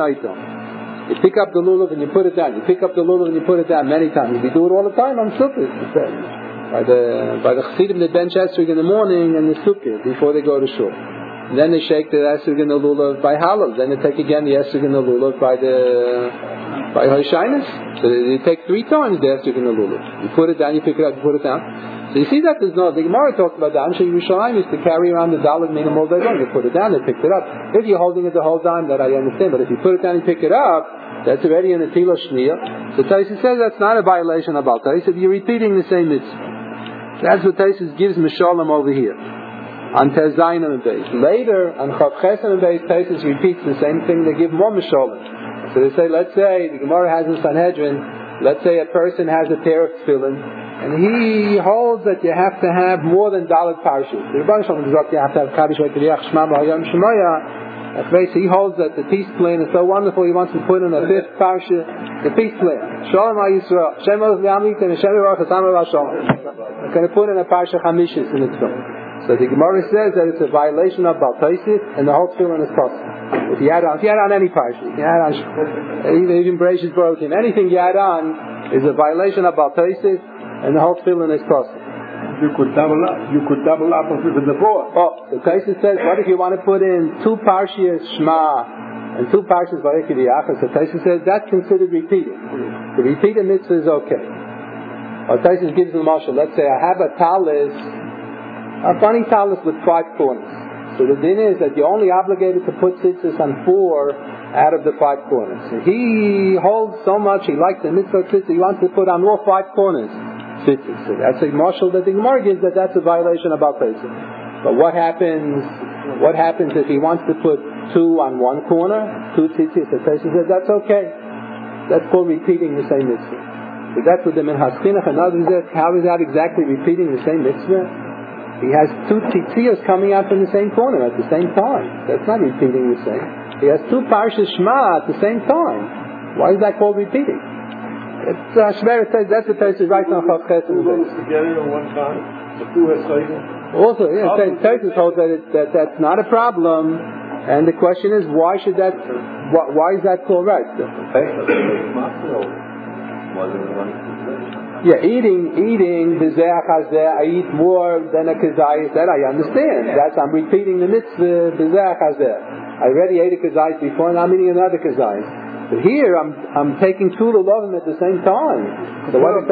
pick up the lulav and you put it down. You pick up the lulav and you put it down many times. If you do it all the time, I'm sukkah. By the chassidim that bench esrog in the morning and the sukkah before they go to shul. And then they shake the esrog and the lulav by halal. Then they take again the esrog and the lulav by Hoshainus. So they take 3 times the esrog and the lulav. You put it down, you pick it up, you put it down. So you see that there's no, the Gemara talks about the Anshe Yerushalayim used to carry around the dalet minim all day long. You put it down, they picked it up. If you're holding it the whole time, that I understand. But if you put it down and pick it up, that's already in the Tila Shniya. So Taisus says that's not a violation of Baal Tosef. You're repeating the same mitzvah. That's what Taisus gives Mishalim over here. On Tezayin and Beis. Later, on Chav Ches and Beis, Taisus repeats the same thing. They give more Mishalim. So they say, let's say, the Gemara has in Sanhedrin, let's say a person has a pair of tefillin, and he holds that you have to have more than Dalet Parshas. The Rebbeinu Shalom says you have to have Kaddish V'Kiriach Shema B'Hayom Shemoya. He holds that the peace plan is so wonderful, he wants to put in a 5th Parsha, the peace plan. Shalom HaYisrael, Shem Oz V'Amit, and Shem Yirach Hasam V'Shalom. I'm going to put in a Parsha Chamishis in its film. So the Gemara says that it's a violation of Baal Tosef, and the whole tefillin is possible. If you add on any parsha, if you add on even Bereshit broken, anything you add on is a violation of Baal Tosef, and the whole tefillin is possible.
You could double up with the 4.
So Taisus says, what if you want to put in 2 parshas Shema and 2 parshas Vayikri Yachas? So Taisus says that's considered repeating. The repeated mitzvah is okay. Or Taisus gives the marshal. Let's say I have a talus, a funny talus with 5 corners. So the din is that you're only obligated to put tzitzis on 4 out of the 5 corners. So he holds so much, he likes the mitzvah tzitzis, he wants to put on all 5 corners tzitzis. So that's a marshal that the Gemara gives that that's a violation of Baal Pesach. But what happens if he wants to put 2 on 1 corner, 2 tzitzis? The Pesach says that's okay. That's called repeating the same mitzvah. So that's what the Minhas Chinuch and others says. How is that exactly repeating the same mitzvah? He has 2 tzitzis coming out from the same corner at the same time. That's not repeating the same. He has 2 parshas Shema at the same time. Why is that called repeating? It's Shver says that's the Pesach right now.
Together at one time. The 2 has cycle.
Also, Pesach holds that that's not a problem. And the question is, why is that called right? Yeah, eating b'zeach hazeh, I eat more than a kazayis. That I understand. I'm repeating the mitzvah b'zeach hazeh. I already ate a kazayis before, and I'm eating another kazayis. But here, I'm taking 2 lulavim at the same time. So what is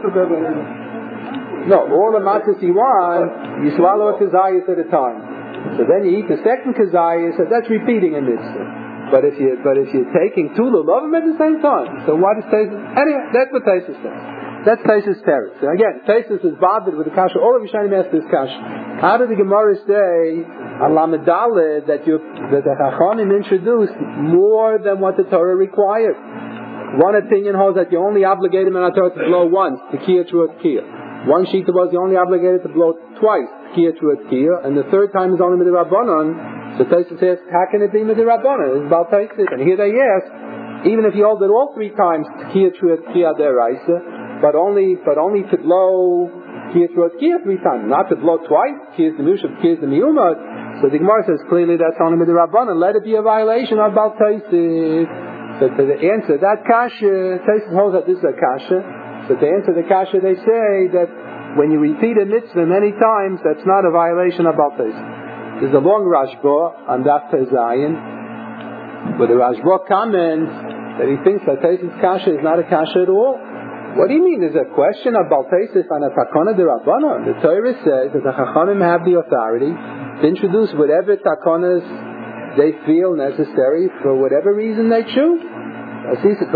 no, all the matzahs you want, you swallow a kazayis at a time. So then you eat the second kazayis, so that's repeating a mitzvah. But if you're taking 2 lulavim at the same time, so what is Taisus? Anyway, that's what Taisus says. That's Taisus' teretz. So again, Taisus is bothered with the kasha. All of Rishonim ask this kasha. How did the Gemara say on Lamed Daled that the Chachamim introduced more than what the Torah required? One opinion holds that you're only obligated in the Torah to blow once, tekiah through a tekiah. One sheet was you're only obligated to blow twice, tekiah through a tekiah, and the third time is only with the Rabbanon. So Taisus says, how can it be with the Rabbanon? It's about Taisus. And here they ask, even if you hold it all 3 times, tekiah through a tekiah deraisa, but only to blow tekiah through a tekiah 3 times, not to blow twice, tekiah the Mushab, tekiah the Miyumad. So the Gemara says clearly that's only with the Rabbanon. Let it be a violation of Baal Taisus. So to answer that kasha, Taisus holds that this is a kasha. So to answer the kasha, they say that when you repeat a mitzvah many times, that's not a violation of Baal Taisus. There's a long Rashba on Daf Tezayin, where the Rashba comments that he thinks that Taisus kasha is not a kasha at all. What do you mean? There's a question of Baal Taisus on a takana de Rabbanon. The Torah says that the Chachamim have the authority to introduce whatever takanas they feel necessary for whatever reason they choose. It says in the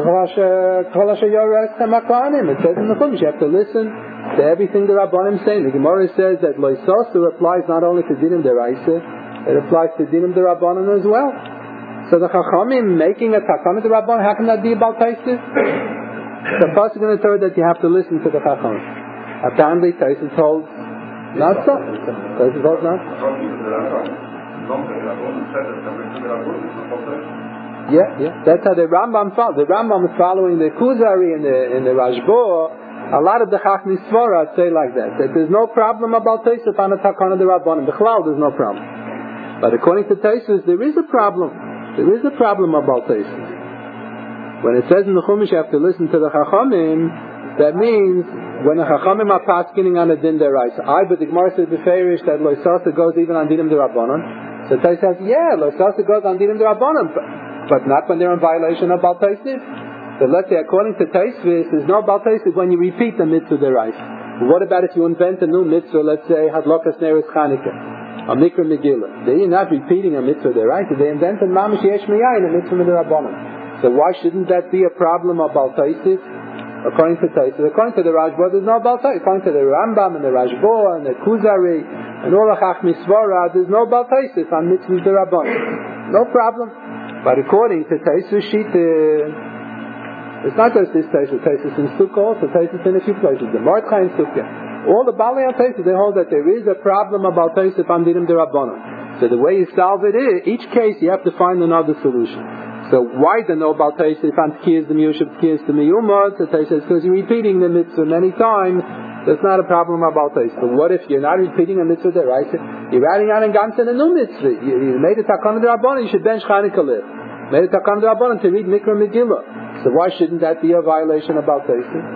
Chumash you have to listen to everything the Rabbanim say. The Gemara says that Loisosu applies not only to Dinim Deraisa, it applies to Dinim Derabanan as well. So the Chachamim making a takana de Rabbanan, how can that be about Taisus? The pasuk in the Torah that you have to listen to the Chachamim. Apparently Taisus holds not so. Taisus holds not. Yeah. That's how the Rambam follows. The Rambam is following the Kuzari in the Rashba. A lot of the Chachmi Svara say like that there's no problem about Taisus on the takana de Rabbanim. The Chlal, there's no problem. But according to Taisus, there is a problem. There is a problem about Taisus. When it says in the Chumash you have to listen to the Chachamim, that means when the Chachamim are paskening on a din deraisa. But the Gemara says beferish that Loisasa goes even on dinim derabanan. So Taisus says, Loisasa goes on dinim derabanan, but not when they're in violation of Baal Taisus. So let's say according to Taisus, there's no Baal Taisus when you repeat the mitzvah deraisa. What about if you invent a new mitzvah, let's say Hadlokas Neres Chanukah, or Mikra Megillah? They're not repeating a mitzvah deraisa. They invented Mamash Yesh Miyayin, a mitzvah derabanan. So why shouldn't that be a problem of Baal Taisus? According to Taisus. According to the Rashba, there's no Baal Taisus. According to the Rambam and the Rashba and the Kuzari and all the Chachmi Svara, there's no Baal Taisus on mitzvahs derabanan. No problem. But according to Taisus it's not just this Taisus. Taisus in Sukkah also. Taisus in a few places. The Mordechai in Sukkah. All the Baalei on Taisus, they hold that there is a problem about Taisus on dinim derabanan. So the way you solve it is, each case you have to find another solution. So why the no Baal Taisus on Tkiyas the Miyushab, Tkiyas the Miyumad? So Taisus because you're repeating the mitzvah many times. That's not a problem about Taisus. But what if you're not repeating a mitzvah there, right? You're adding on and Gamsen a new mitzvah. You made a takana de Rabbanan, you should bench Chanukah live. Made a takana de Rabbanan to read Mikra Megillah. So why shouldn't that be a violation of Baal Taisus?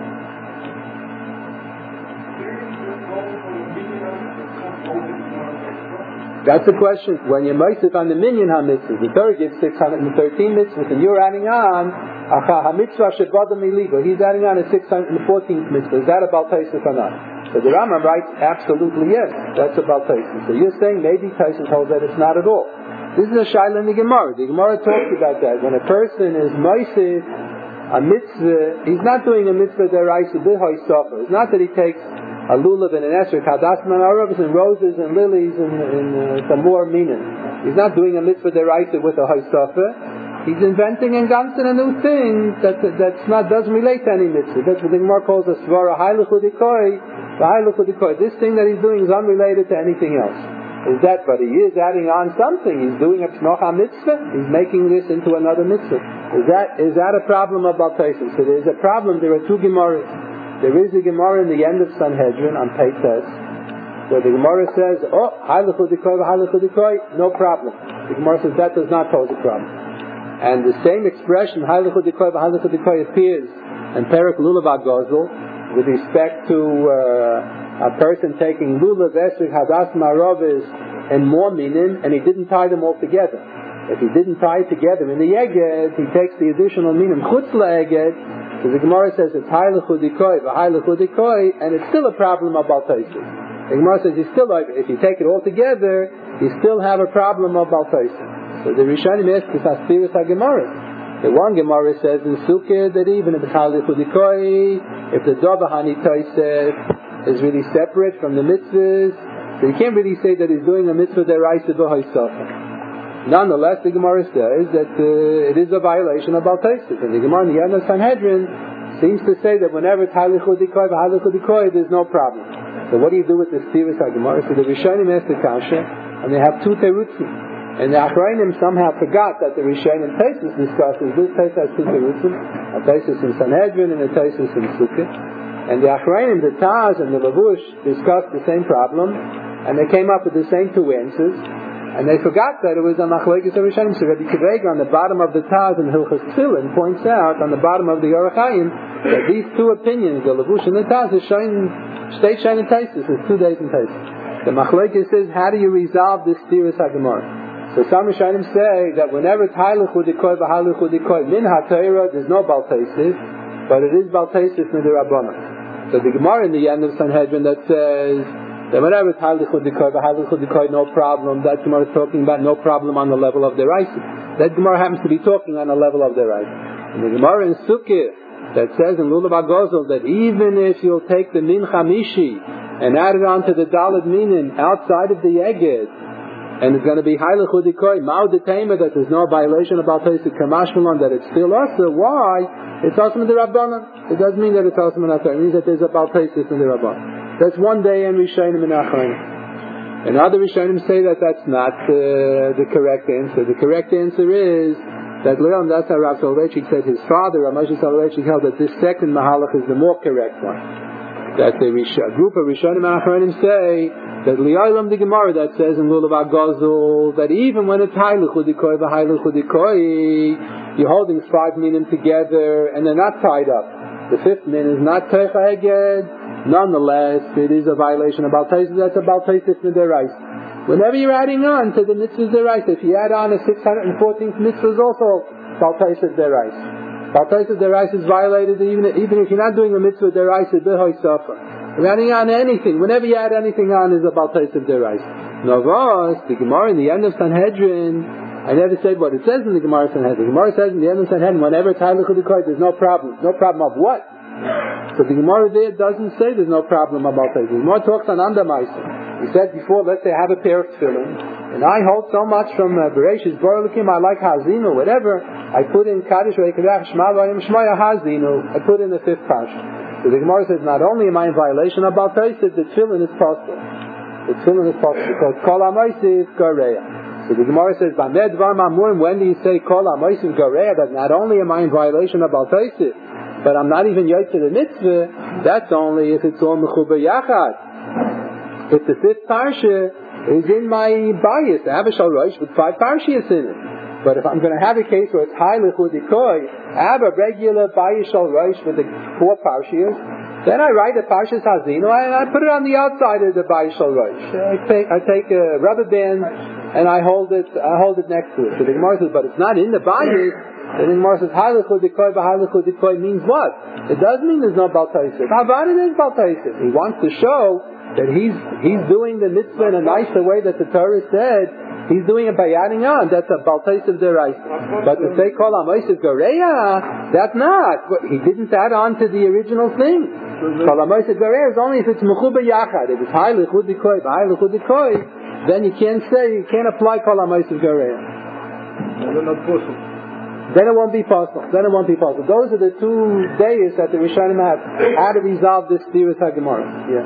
That's the question. When you're Mosif on the Minyan HaMitzvahs, the Torah gives 613 mitzvahs, and you're adding on HaMitzvah shebada miliba. He's adding on a 614th mitzvah. Is that a Baal Tosef or not? So the Rambam writes, absolutely yes. That's a Baal Tosef. So you're saying maybe Tosef holds that it's not at all. This is a shaila in the Gemara. The Gemara talks about that. When a person is moisif a mitzvah, he's not doing a mitzvah deraisa b'hoy sofer. It's not that he takes a lulav and an esrog, hadas man arabas and roses and lilies and some more meaning. He's not doing a mitzvah deraisa with a hoy sofer. He's inventing and ganzen a new thing doesn't relate to any mitzvah. That's what the Gemara calls a svara ha'iluchudikoi. This thing that he's doing is unrelated to anything else. Is that, but he is adding on something. He's doing a pnocha mitzvah. He's making this into another mitzvah. Is that a problem of Baal Tosef? So there's a problem. There are two Gemaras. There is a Gemara in the end of Sanhedrin on Peites, where the Gemara says, no problem. The Gemara says that does not pose a problem. And the same expression, appears in Perek Lulav Gozel with respect to a person taking lulav, esrog, hadas, maravis, and more meaning, and he didn't tie them all together. If he didn't tie it together in the yeged, he takes the additional meaning chutz la'eged. So the Gemara says it's ha'ilechudikoi, v'ha'ilechudikoi, and it's still a problem of Baal Tosef. The Gemara says if you take it all together, you still have a problem of Baal Tosef. So the Rishonim ask this Aspiris HaGemara. The one Gemara says in Sukkah that even if it's ha'ilechudikoi, if the Dobahani Tosef is really separate from the mitzvahs, so you can't really say that he's doing a mitzvah deraisa b'hoy sofer. Nonetheless, the Gemara says that it is a violation of Baal Tosef. And the Gemara in the end of Sanhedrin seems to say that whenever it's ha'ilechudikoi v'ha'ilechudikoi, there's no problem. So what do you do with this Tiras HaGemara? So the Rishonim ask the Kasha, and they have two terutzim. And the Achrayim somehow forgot that the Rishonim Tosef discusses this Tosef has two terutzim, a Tosef in Sanhedrin and a Tosef in Sukkah. And the Achrayim, the Taz and the Lavush discussed the same problem, and they came up with the same two answers. And they forgot that it was a machlokes of Rishonim. So Rabbi Kivega on the bottom of the Taz and Hilchos Tefillin points out on the bottom of the Orach Chaim that these two opinions, the Lavush and the Taz, is state shine in Taisus. It's 2 days in Taisus. The machlokes says, how do you resolve this Tiras HaGemara? So some Rishonim say that whenever it's ha'ilechudikoi v'ha'ilechudikoi min ha'Torah, there's no Baal Tosef, but it is Baal Tosef mid'Rabbanan. So the Gemara in the end of Sanhedrin that says that whenever it's ha'ilechudikoi, no problem, that Gemara is talking about no problem on the level of the Raisa. That Gemara happens to be talking on the level of the Raisa. And the Gemara in Sukkah that says in Lulav HaGozel that even if you'll take the Min Chamishi and add it on to the Daled Minin outside of the Yeged, and it's going to be ha'ilechudikoi, ma'u detema, that there's no violation of Baal Tosef kamashmalon, that it's still also. Why? It's also in the Rabbanan. It doesn't mean that it's also in the Torah. It means that there's a Baal Tosef in the Rabbanan. That's one day in Rishonim and Achrayim. And other Rishonim say that that's not the correct answer. The correct answer is that Leon, that's how Rav Soloveitchik said his father, Rav Moshe Soloveitchik, held that this second Mahalach is the more correct one. That the group of Rishonim and Achrayim say that Li'olam the Gemara that says in Lulav HaGozel that even when it's ha'ilechudikoi v'ha'ilechudikoi, you're holding 5 minim together and they're not tied up. The 5th min is not teicha eged. Nonetheless, it is a violation of Baal Tosef. That's a Baal Tosef mid'oraisa. Whenever you're adding on to the mitzvahs d'oraisa, if you add on a 614th mitzvah, is also Baal Tosef d'oraisa. Baal Tosef d'oraisa is violated even if you're not doing a mitzvah d'oraisa b'hoy sofer. You're adding on anything. Whenever you add anything on, is a Baal Tosef d'oraisa. Novos, the Gemara in the end of Sanhedrin, I never said what it says in the Gemara Sanhedrin. The Gemara says in the end of Sanhedrin, whenever it's ha'ilechudikoi, there's no problem. No problem of what? So the Gemara there doesn't say there's no problem about that. The Gemara talks on Andamaisa. He said before, let's say I have a pair of tefillin, and I hold so much from Bereshis Borolekim, I like Hazinu, whatever. I put in Kaddish Ve'ikadach Shema V'ayim Shmoya Hazinu. I put in the 5th parsha. So the Gemara says, not only am I in violation of Baal Tosef, the tefillin is possible. The tefillin is possible because Kol HaMoisiv Gareya. So the Gemara says, B'amed Dvar Ma'amurim, when do you say Kol HaMoisiv Gareya, that not only am I in violation of Baal Tosef, but I'm not even yet to the mitzvah, that's only if it's all mechuber yachad. If the 5th parsha is in my bias, I have a shal rosh with 5 parshias in it. But if I'm going to have a case where it's ha'ilechudikoi, I have a regular bias shal rosh with the 4 parshias, then I write a parshas hazino, I put it on the outside of the bias shal rosh. I take a rubber band and I hold it next to it. So the Gemara says, but it's not in the bias. The Gemara says, Halichud Dikoi b'Halichud Dikoi means what? It does mean there's no Baal Taisif. How about it is Baal Taisif? He wants to show that he's doing the mitzvah in a nicer way that the Torah said. He's doing it by adding on. That's a Baal Taisif deraisa. But to say Kol HaMoisef Gareya, that's not. He didn't add on to the original thing. Kol HaMoisef Gareya is only if it's Mechuba Yachad. If it's Halichud Dikoi b'Halichud Dikoi, then you can't apply Kol HaMoisef Gareya. Then it won't be possible. Those are the two days that the Rishonim have how to resolve this Tiras HaGemara. Yeah.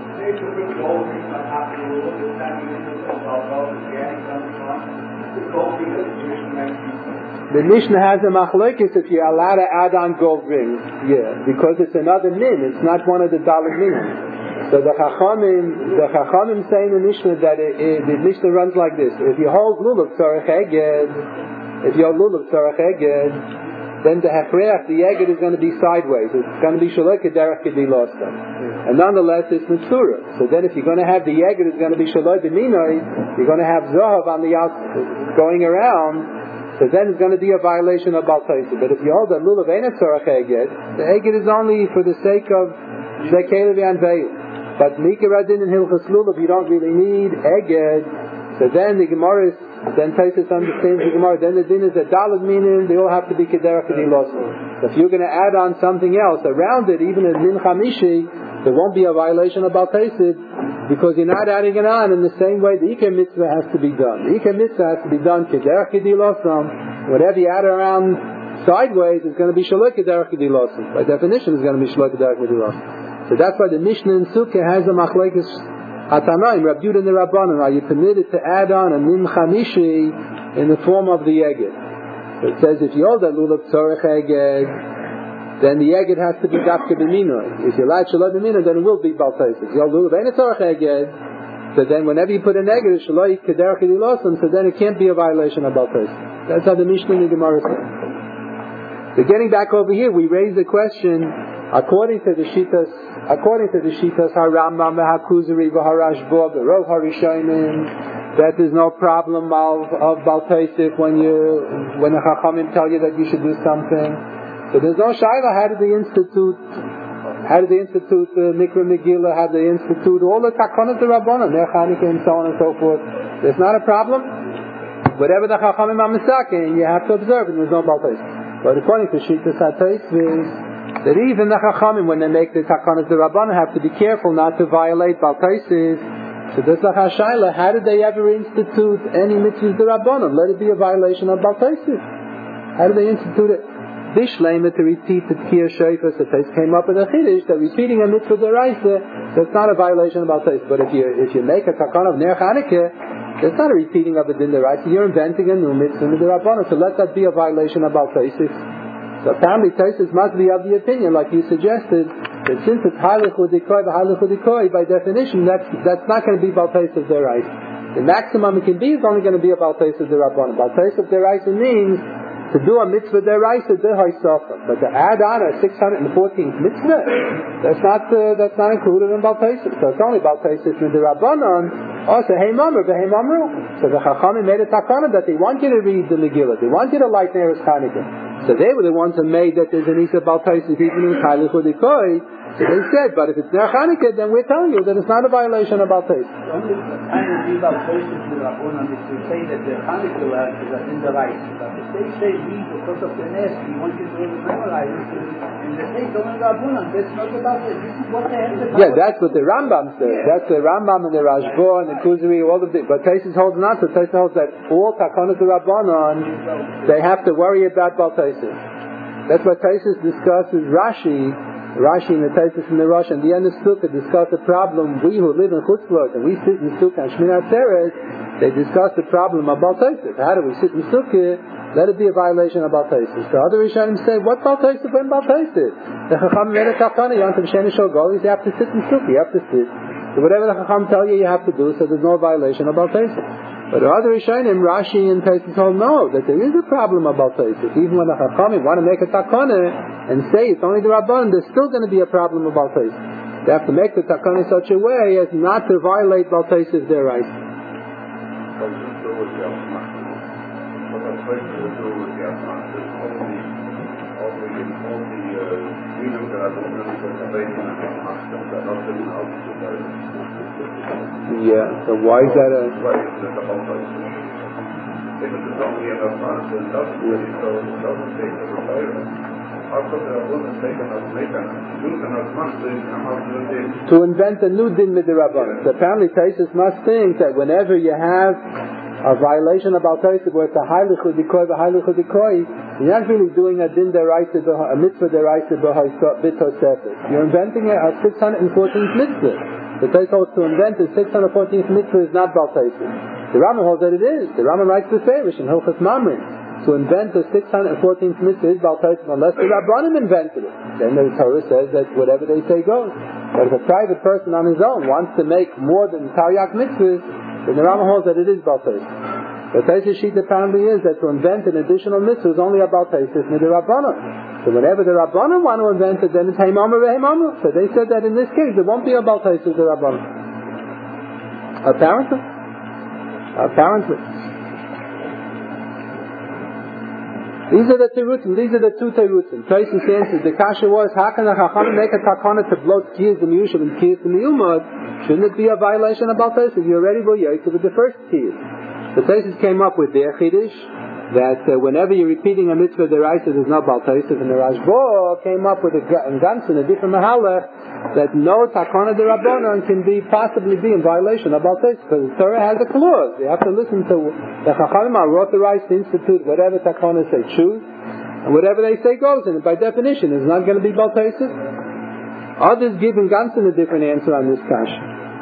The Mishnah has a machlokes if you're allowed to add on gold rings. Yeah, because it's another min. It's not one of the dollar minim. So the Chachamim say in the Mishnah that the Mishnah runs like this: if you hold lulav tzarech eged. If you're lulav tzarech eged, then the hechreach, the eged is going to be sideways. It's going to be shaloi kederach kedilosta. And nonetheless, it's mitzura. So then if you're going to have the eged, it's going to be shaloi b'minoi, you're going to have zohav on the outside going around, so then it's going to be a violation of Baal Taisif. But if you hold that lulav ain't a tzarech eged, the eged is only for the sake of shekelev and veil. But mikaradin and hilchas lulav, you don't really need eged. So then the Gemara is, then Taisus understands the Gemara, then the din is a dalad meaning, they all have to be kederach kedilosa. If you're going to add on something else around it, even a min chamishi, there won't be a violation of Baal Taisif, because you're not adding it on in the same way the Iker mitzvah has to be done. The Iker mitzvah has to be done kederach kedilosa. Whatever you add around sideways is going to be shaloi kederach kedilosa. By definition, it's going to be shaloi kederach kedilosa. So that's why the Mishnah in Sukkah has a machlekes Atanaim, Rabbi Yehuda and the Rabbanan, are you permitted to add on a min chamishi in the form of the eged? So it says if you hold that lulav tzorech eged, then the eged has to be dafke b'minoi. If you like shaloi b'minoi, then it will be Baal Taisif. If you hold lulav ein tzorech eged, so then whenever you put an eged, it's shaloi kederach kedilosan, so then it can't be a violation of Baal Taisif. That's how the Mishnah and the Gemara says. So getting back over here, we raise the question, according to the Shitas HaRambam, HaKuzari, HaRashba, the Rov HaRishonim, that there's no problem of Baal Taisif when the Chachamim tell you that you should do something. So there's no shaila. How did they institute the Mikra Megillah? How did they institute all the Takonot the Rabbanan, Ner Chanukah, and so on and so forth? There's not a problem. Whatever the Chachamim are misaking, you have to observe, and there's no Baal Taisif. But according to Shitas HaTaisvis, that even the Chachamim, when they make the Takonos the Rabbanan, have to be careful not to violate Baal Taisif. So there's like a shaila, how did they ever institute any mitzvahs the Rabbanan? Let it be a violation of Baal Taisif. How did they institute it? Bishlema, to repeat the Tkiyah Shofar, so Tais came up with a chiddush that repeating a mitzvah deraisa, that's not a violation of Baal Taisif. But if you make a Takon of Ner Chanukah, that's not a repeating of the din deraisa. You're inventing a new mitzvah the Rabbanan. So let that be a violation of Baal Taisif. So apparently Taisus must be of the opinion, like you suggested, that since it's Halichud Dikoi, by definition, that's not going to be Baal Taisuf deraisa. The maximum it can be is only going to be a Baal Taisuf derabanan. Baal Taisuf deraisa means to do a mitzvah deraisa dehoisofa, but to add on a 614th mitzvah, that's not included in Baal Taisuf. So it's only Baal Taisuf in derabanan. Also, hey mamru, v'hei mamru. So the Chachamim made a takana that they want you to read the Megillah, they want you to light Neres Chanukah. So they were the ones who made that there's an Isa Baal Taisif even in Halichud Dikoi. So they said, but if it's Ner Chanukah, then we're telling you that it's not a violation of Baal Taisif.
Only the Baal Taisif to Rabbanan is to say that the Chanukah is in the right. But if they say because of the Nes, we want you to memorize it, and they say only Rabbanan, that's not about it. This is what they have to do.
Yeah, that's what the Rambam says. Yeah. That's the Rambam and the Rashba and the Kuzari, all of it. But Taisus holds not. So Taisus holds that all Takonos Rabbanan, they have to worry about Baal Taisif. That's what Taisus discusses. Rashi and the Taisus and the Rosh and the end of Sukkah discuss the problem. We who live in Chutzlot and we sit in Sukkah and Shminat Teres, they discuss the problem of Baal Taisif. How do we sit in Sukkah? Let it be a violation of Baal Taisif. So other Rishonim say, what Baal Taisif when Baal Taisif? The Chacham made a takana, Yontav Sheni Shogol, you have to sit in Sukkah, you have to sit. So whatever the Chacham tell you, you have to do, so there's no violation of Baal Taisif. But the other Rishonim, Rashi and Taisus told no, that there is a problem about Taisif. Even when the Chachamim want to make a takana and say it's only the Rabban, there's still going to be a problem about Taisif. They have to make the takana in such a way as not to violate Baal Taisif their rights. Yeah, so why is that to invent a new din midirabbanan? So apparently Taisus must think that whenever you have a violation about Taisus where it's a hailuch udikoi, you're not really doing a din deraisa, a mitzvah deraisa b'tosefes. You're inventing a 614th mitzvah. The Taisus holds to invent the 614th mitzvah is not Bal Taisus. The Rambam holds that it is. The Rambam writes the Farish in Hilchos Mamrin. To invent the 614th mitzvah is Bal Taisus unless the Rabbanim invented it. Then the Torah says that whatever they say goes. But if a private person on his own wants to make more than Taryag mitzvahs, then the Rambam holds that it is Bal Taisus. The Taisus sheet apparently is that to invent an additional mitzvah is only about Taisus and the Rabbanim. So whenever the Rabbanim want to invent it, then it's Heimamah v'Heimamah. So they said that in this case there won't be about Taisus the Rabbanim. Apparently. These are the terutzim. These are the two terutzim. Taisus answers. The kasha was, how can the Chachamim make a takana to blow tkiyas the miyushav and tkiyas the miyumad? Shouldn't it be a violation about Taisus? You already were yaitz with the first tkiyas. The Taisus came up with their chiddush that whenever you're repeating a mitzvah deraisa, there's no Bal Taisus, and the Rashba came up with a ganson, a different mahalach, that no takana derabbanan can possibly be in violation of Bal Taisus, because the Torah has a clause. You have to listen to the Chachamim are authorized to institute whatever takana they choose, and whatever they say goes, and by definition it's not going to be Bal Taisus. Others give in ganson a different answer on this kasha.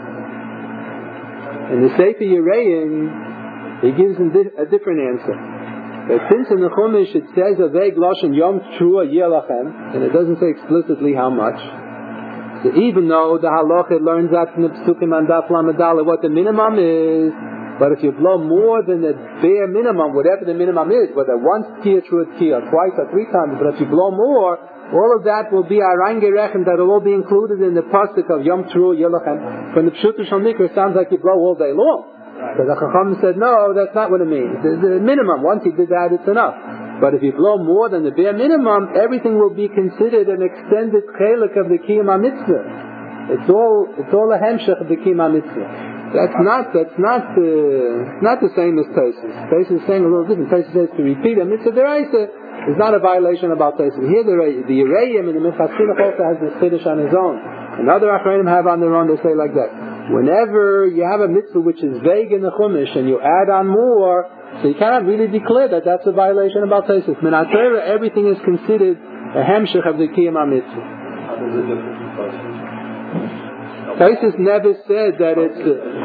In the Sefer Yereim, he gives a different answer. But since in the Chumash it says a vague lashon yom trua yelachem, and it doesn't say explicitly how much, so even though the halacha learns that from the psukim and daf lamed what the minimum is, but if you blow more than the bare minimum, whatever the minimum is, whether once tia trua tia, twice or three times, but if you blow more, all of that will be arayin gerechem, that will all be included in the pasuk of yom trua yelachem. From the pshutu shal mikra, it sounds like you blow all day long. So the Chacham said, no, that's not what it means. The minimum, once you did that, it's enough. But if you blow more than the bare minimum, everything will be considered an extended chelik of the Kiyam HaMitzvah. It's all a hemshech of the Kiyam HaMitzvah. That's not the same as Taisus. Taisus is saying a little different. Taisus says to repeat a mitzvah deraisa is not a violation about Taisus. Here the Yereim in the Minchas Chinuch also has this chiddush on his own. And other Achreinim have on their own, they say like that. Whenever you have a mitzvah which is vague in the Chumash and you add on more, so you cannot really declare that that's a violation about Taisus. Minat Torah, everything is considered a hemshech of the Kiyam HaMitzvah. Taisus never said that it's...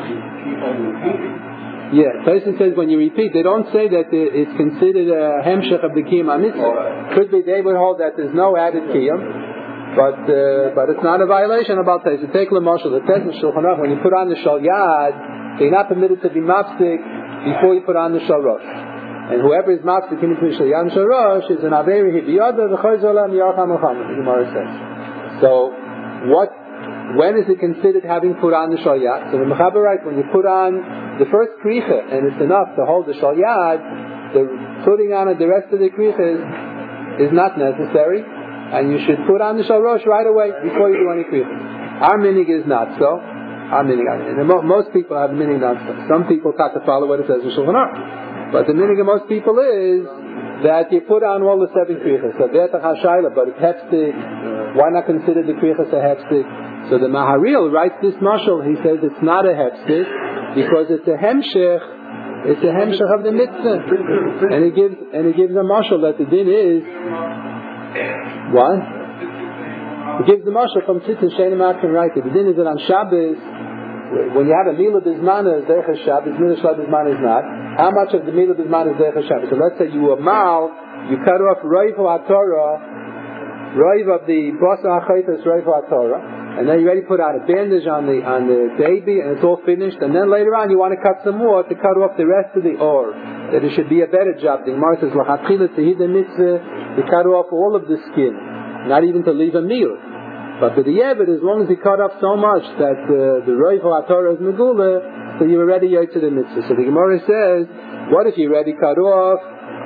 Taisus says when you repeat, they don't say that it's considered a hemshech of the Kiyam HaMitzvah. Could be they would hold that there's no added Kiyam. But it's not a violation about Taisus. Take L'moshel, the Taisus Shulchan Aruch, when you put on the Shal Yad, you're not permitted to be mafsik before you put on the Shal Rosh. And whoever is mafsik in between Shal Yad and Shal Rosh is an Averi Hibiyada v'choy zolam yarcham Muhammad, the Gemara says. So, when is it considered having put on the Shal Yad? So the Mechaber writes, when you put on the first kricha, and it's enough to hold the Shal Yad, the putting on the rest of the kricha is not necessary. And you should put on the Shal Rosh right away before you do any kricha. Our minig is not so. Most people have minig not so. Some people have to follow what it says in Shulchan Aruch. But the minig of most people is that you put on all the 7 krichas. So Bertach HaShaila, but it's hefstik. Why not consider the krichas a hefstik? So the Maharil writes this mashal. He says it's not a hefstik because it's a hemshech. It's a hemshech of the mitzvah. And he gives a mashal that the din is. What? He gives the mashal from Tzitzin Sheinim Akim right. The din is that on Shabbos, when you have a Milah Bizmana is Deicha Shabbos, Milah Shla Bizmana is not. How much of the Milah Bizmana is Deicha Shabbos? So let's say you were Mal, you cut off Roiv HaTorah, Roiv of the Basa HaChaitas, Roiv HaTorah, and then you already put out a bandage on the baby, and it's all finished, and then later on you want to cut some more to cut off the rest of the or. That it should be a better job. The Gemara says, L'chatchila tehid mitzvah, to cut off all of the skin, not even to leave a meal. But for the Yevid, as long as he cut off so much that the Roiv HaTorah is megula, so you're already yotze the mitzvah. So the Gemara says What if you already cut off?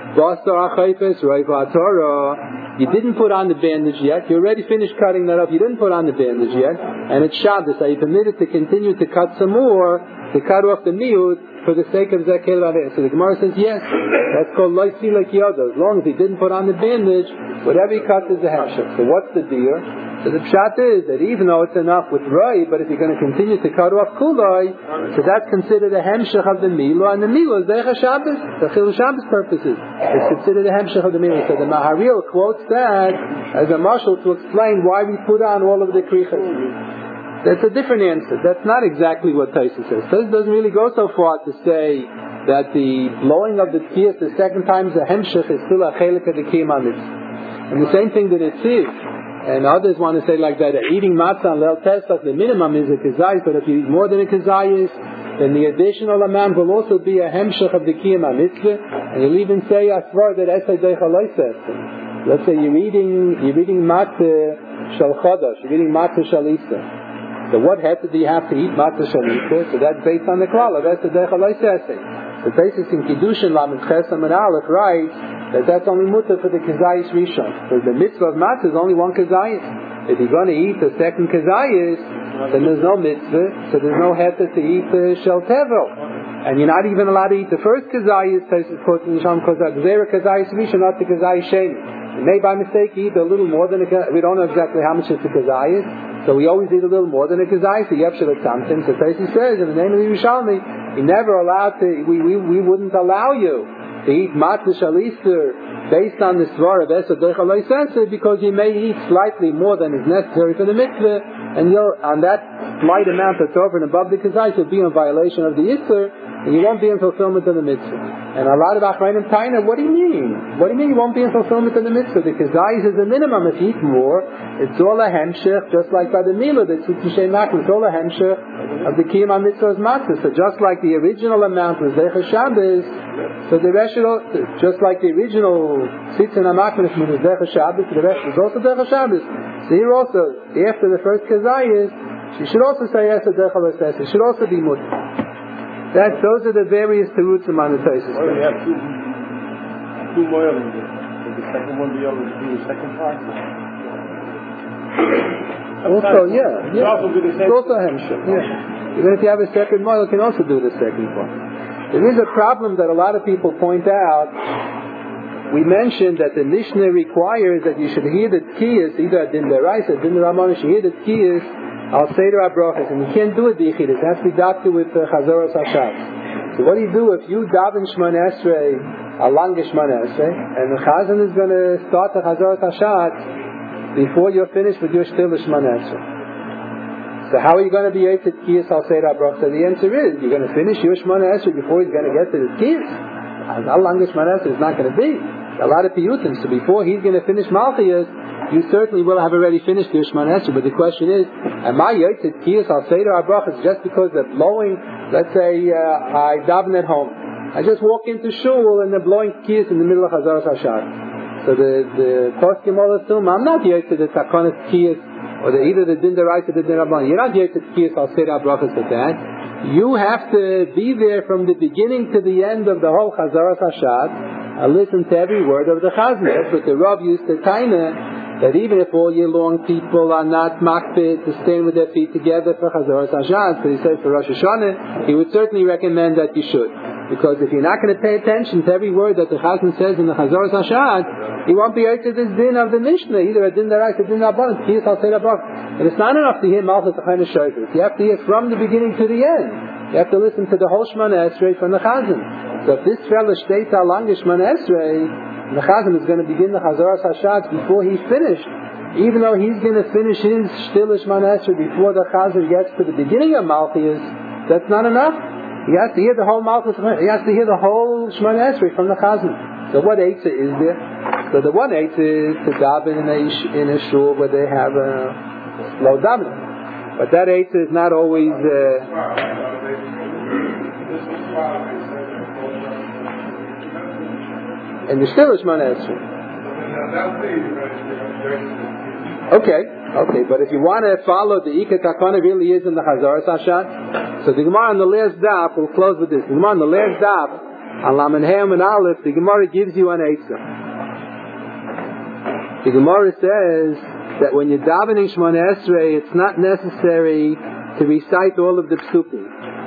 You didn't put on the bandage yet. You already finished cutting that off. You didn't put on the bandage yet. And it's Shabbos. Are you permitted to continue to cut some more, to cut off the miut for the sake of Zekel Vaveh? So the Gemara says yes. That's called Loisi Like Yoda. As long as he didn't put on the bandage, whatever he cuts is a hemshech. So what's the deal? So the pshat is that even though it's enough with Rai, but if you're going to continue to cut off Kulai, so that's considered a hemshech of the Milah, and the Milah is Zeicha Shabbos, the Chil Shabbos purposes. It's considered a hemshech of the Milah. So the Maharil quotes that as a mashal to explain why we put on all of the krichas. That's a different answer. That's not exactly what Taisa says. Taisa doesn't really go so far to say that the blowing of the tkiyas the second time is a hemshech is still a chelik of the kiyam mitzvah. And the same thing that it is. And others want to say like that, eating matzah on Leil Pesach, the minimum is a kazayis, but if you eat more than a kazayis, then the additional amount will also be a hemshech of the kiyam mitzvah. And you'll even say asvar that esay deicha loiseh. Let's say you're eating matzah shal chodosh, you're eating matzah shal isa. So what heter do you have to eat matzah shal isa? So that's based on the klal of esay deicha loiseh. The basis in Kiddushin Lamed Chesam and Aleph writes that that's only mutter for the Kazayis Rishon. For the mitzvah of matzah is only one Kazayis. If you're going to eat the second Kazayis, then there's no mitzvah, so there's no heter to eat the Shel Tevel. And you're not even allowed to eat the first Kazayis, says the quote in Yisham Kozak, Zera Kazayis Rishon, not the Kazayis Sheni. You may by mistake eat a little more than a Kazayis. We don't know exactly how much it's a Kazayis, so we always eat a little more than a Kazayis, so you have Shabbat something. So Taisi says, in the name of the Yerushalmi, you're never allowed to, we wouldn't allow you to eat matzah shalister based on the svar of Esed Deicha Loiseh, because you may eat slightly more than is necessary for the mitzvah, and you'll, on that slight amount that's over and above the kazayis, you'll be in violation of the Isser, and you won't be in fulfillment of the mitzvah. And a lot of Achrayim Taina, what do you mean? What do you mean you won't be in fulfillment of the mitzvah? The kazayis is the minimum. If you eat more, it's all a hemshech, just like by the Milah, the Tzut Mishay Makna, it's all a hemshech of the Kiyam HaMitzvah's matzah. So just like the original amount was Zeicha Shabbos, so the rest, just like the original Tzitzin HaMakna was Zeicha Shabbos, the rest is also Zeicha Shabbos. So here also, after the first kazayis, she should also say Esed Deicha Loiseh. It should also be mutter. Those are the various terutzim on the Taisus.
Oh, you have two more in there. Does the second one be able to do the second part?
Also, yeah.
It's also do the second.
It's also hemshech. Yeah. Even if you have a second moil, you can also do the second part. There is a problem that a lot of people point out. We mentioned that the Mishnah requires that you should hear the tkiyas, either at Din Deraisa, Din Ramon, you should hear the tkiyas Al Seder HaBrachos, and you can't do it b'yichid. It has to be adopted with Chazoros Hashatz. So what do you do if you daven Shemon Esrei, a longer Shemon Esrei, and the Chazan is going to start the Chazoros Hashatz before you're finished with your Shtil Shemon Esrei? So how are you going to be able to tkiyas Al Seder HaBrachos? So the answer is, you're going to finish your Shemon Esrei before he's going to get to the tkiyas. How long this Shemon Esrei is not going to be. A lot of piyutim. So before he's going to finish Malchiyas, you certainly will have already finished your Shemon Esrei. But the question is, am I yotzei tkiyas al seder habrachos just because they're blowing? Let's say I daven at home. I just walk into shul and they're blowing tkiyas in the middle of Chazaras Hashat. So the poskim all assume I'm not yotzei the takonis tkiyas or either the din deraisa or the din rabban. You're not yotzei tkiyas al seder habrachos with that. You have to be there from the beginning to the end of the whole Chazaras Hashat and listen to every word of the Chazan. That's what the Rav used to taina, that even if all year long people are not makpid to stand with their feet together for Chazaras Hashat, so he says for Rosh Hashanah, he would certainly recommend that you should. Because if you're not going to pay attention to every word that the Chazan says in the Chazaras Hashat, you won't be able to this din of the Mishnah, either a din deraisa or din rabbanan. And it's not enough to hear Malchus Achayna Shofet. You have to hear from the beginning to the end. You have to listen to the whole Shemon Esrei from the Chazan. So if this fellow states how long is Shemon Esrei, the Chazan is going to begin the Chazaras Hashat before he's finished. Even though he's going to finish his Shtil Shemon Esrei before the Chazan gets to the beginning of Malchus, that's not enough. He has to hear the whole Malchus. He has to hear the whole Shemon Esrei from the Chazan. So what eitzah is there? So the one eitzah is to daven in a shul where they have a slow davening. But that eitzah is not always. And the still is Shemon Esrei. Okay, but if you want to follow the Ika Takana really is in the Chazaras Hashat. So the Gemara on the last daf, we'll close with this. The Gemara on the last daf On Lamed Hem and Aleph, the Gemara gives you an eitzah. The Gemara says that when you're davening Shemona Esrei, it's not necessary to recite all of the psukim.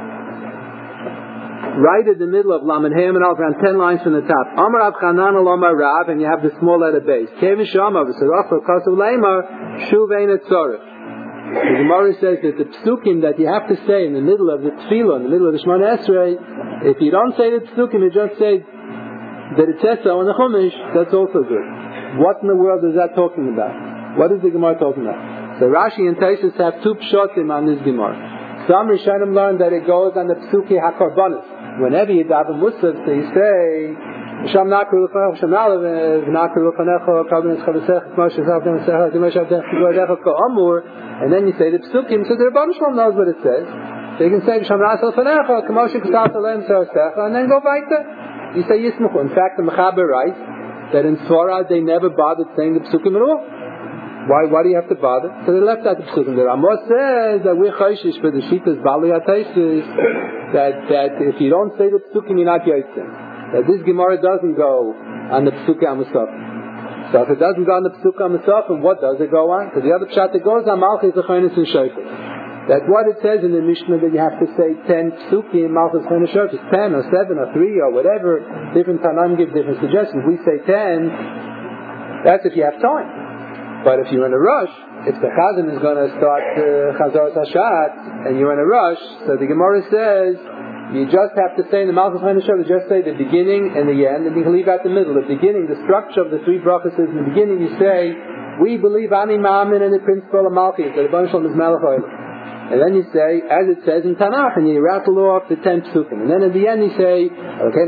Right in the middle of Lamed Hem and Aleph, around 10 lines from the top. Amar Rav Chanan Alomar Rav, and you have the small letter base. Kevish Shama v'Sarach v'Kasav Leimar Shuvein Etzorach. The Gemara says that the psukim that you have to say in the middle of the tefillah, in the middle of the Shemona Esrei, if you don't say the psukim, you just say that it says so in the Chumash, that's also good. What in the world is that talking about? What is the Gemara talking about? So Rashi and Taisus have two pshatim on this Gemara. Some Rishonim learn that it goes on the psuki hakorbanos. Whenever you daven musaf, so you say Sham Nakru L'Chanecha, Sham Nalav Nakru L'Chanecha, Kabbanis Chavasech, Moshe Zavdem Sechach, Dimesh Avdech, Godecha Ko Amur, and then you say the psukim, so the Rebbeinu Shalom knows what it says. So you can say Sham Nas L'Chanecha, Kamoshe K'Saf Alem Sechach, and then go weiter. You say Yismuchu. In fact, the Mechaber writes that in Sfarad they never bothered saying the psukim at all. Why do you have to bother? So they left out the psukim. The Ramos says that we're chayshish for the Shitas Bali Ataisis, that if you don't say the psukim, you're not yotzim. That this Gemara doesn't go on the psukim HaMasachim. So if it doesn't go on the psukim HaMasachim, what does it go on? Because the other pshat that goes on Malchus L'Chonis and Shofet. That's what it says in the Mishnah, that you have to say 10 psukim Malchus L'Chonis and Shofet. 10 or 7 or 3 or whatever. Different Tanaim give different suggestions. We say 10. That's if you have time. But if you're in a rush, if the Chazan is going to start Chazaras Hashat, and you're in a rush, so the Gemara says, you just have to say in the Malchus L'Chonis and Shofet, just say the beginning and the end, and you can leave out the middle. The beginning, the structure of the three brachas is, in the beginning you say, we believe Ani Ma'amin in the principle of Malchus, that the Rebbeinu Shalom is Melech Olam. And then you say, as it says in Tanakh, and you rattle off the 10 psukim. And then at the end you say, where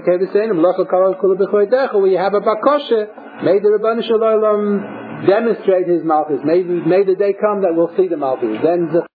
you have a bakosha, may the Rebbeinu Shalom demonstrate his Malchus. May the day come that we'll see the Malchus. Then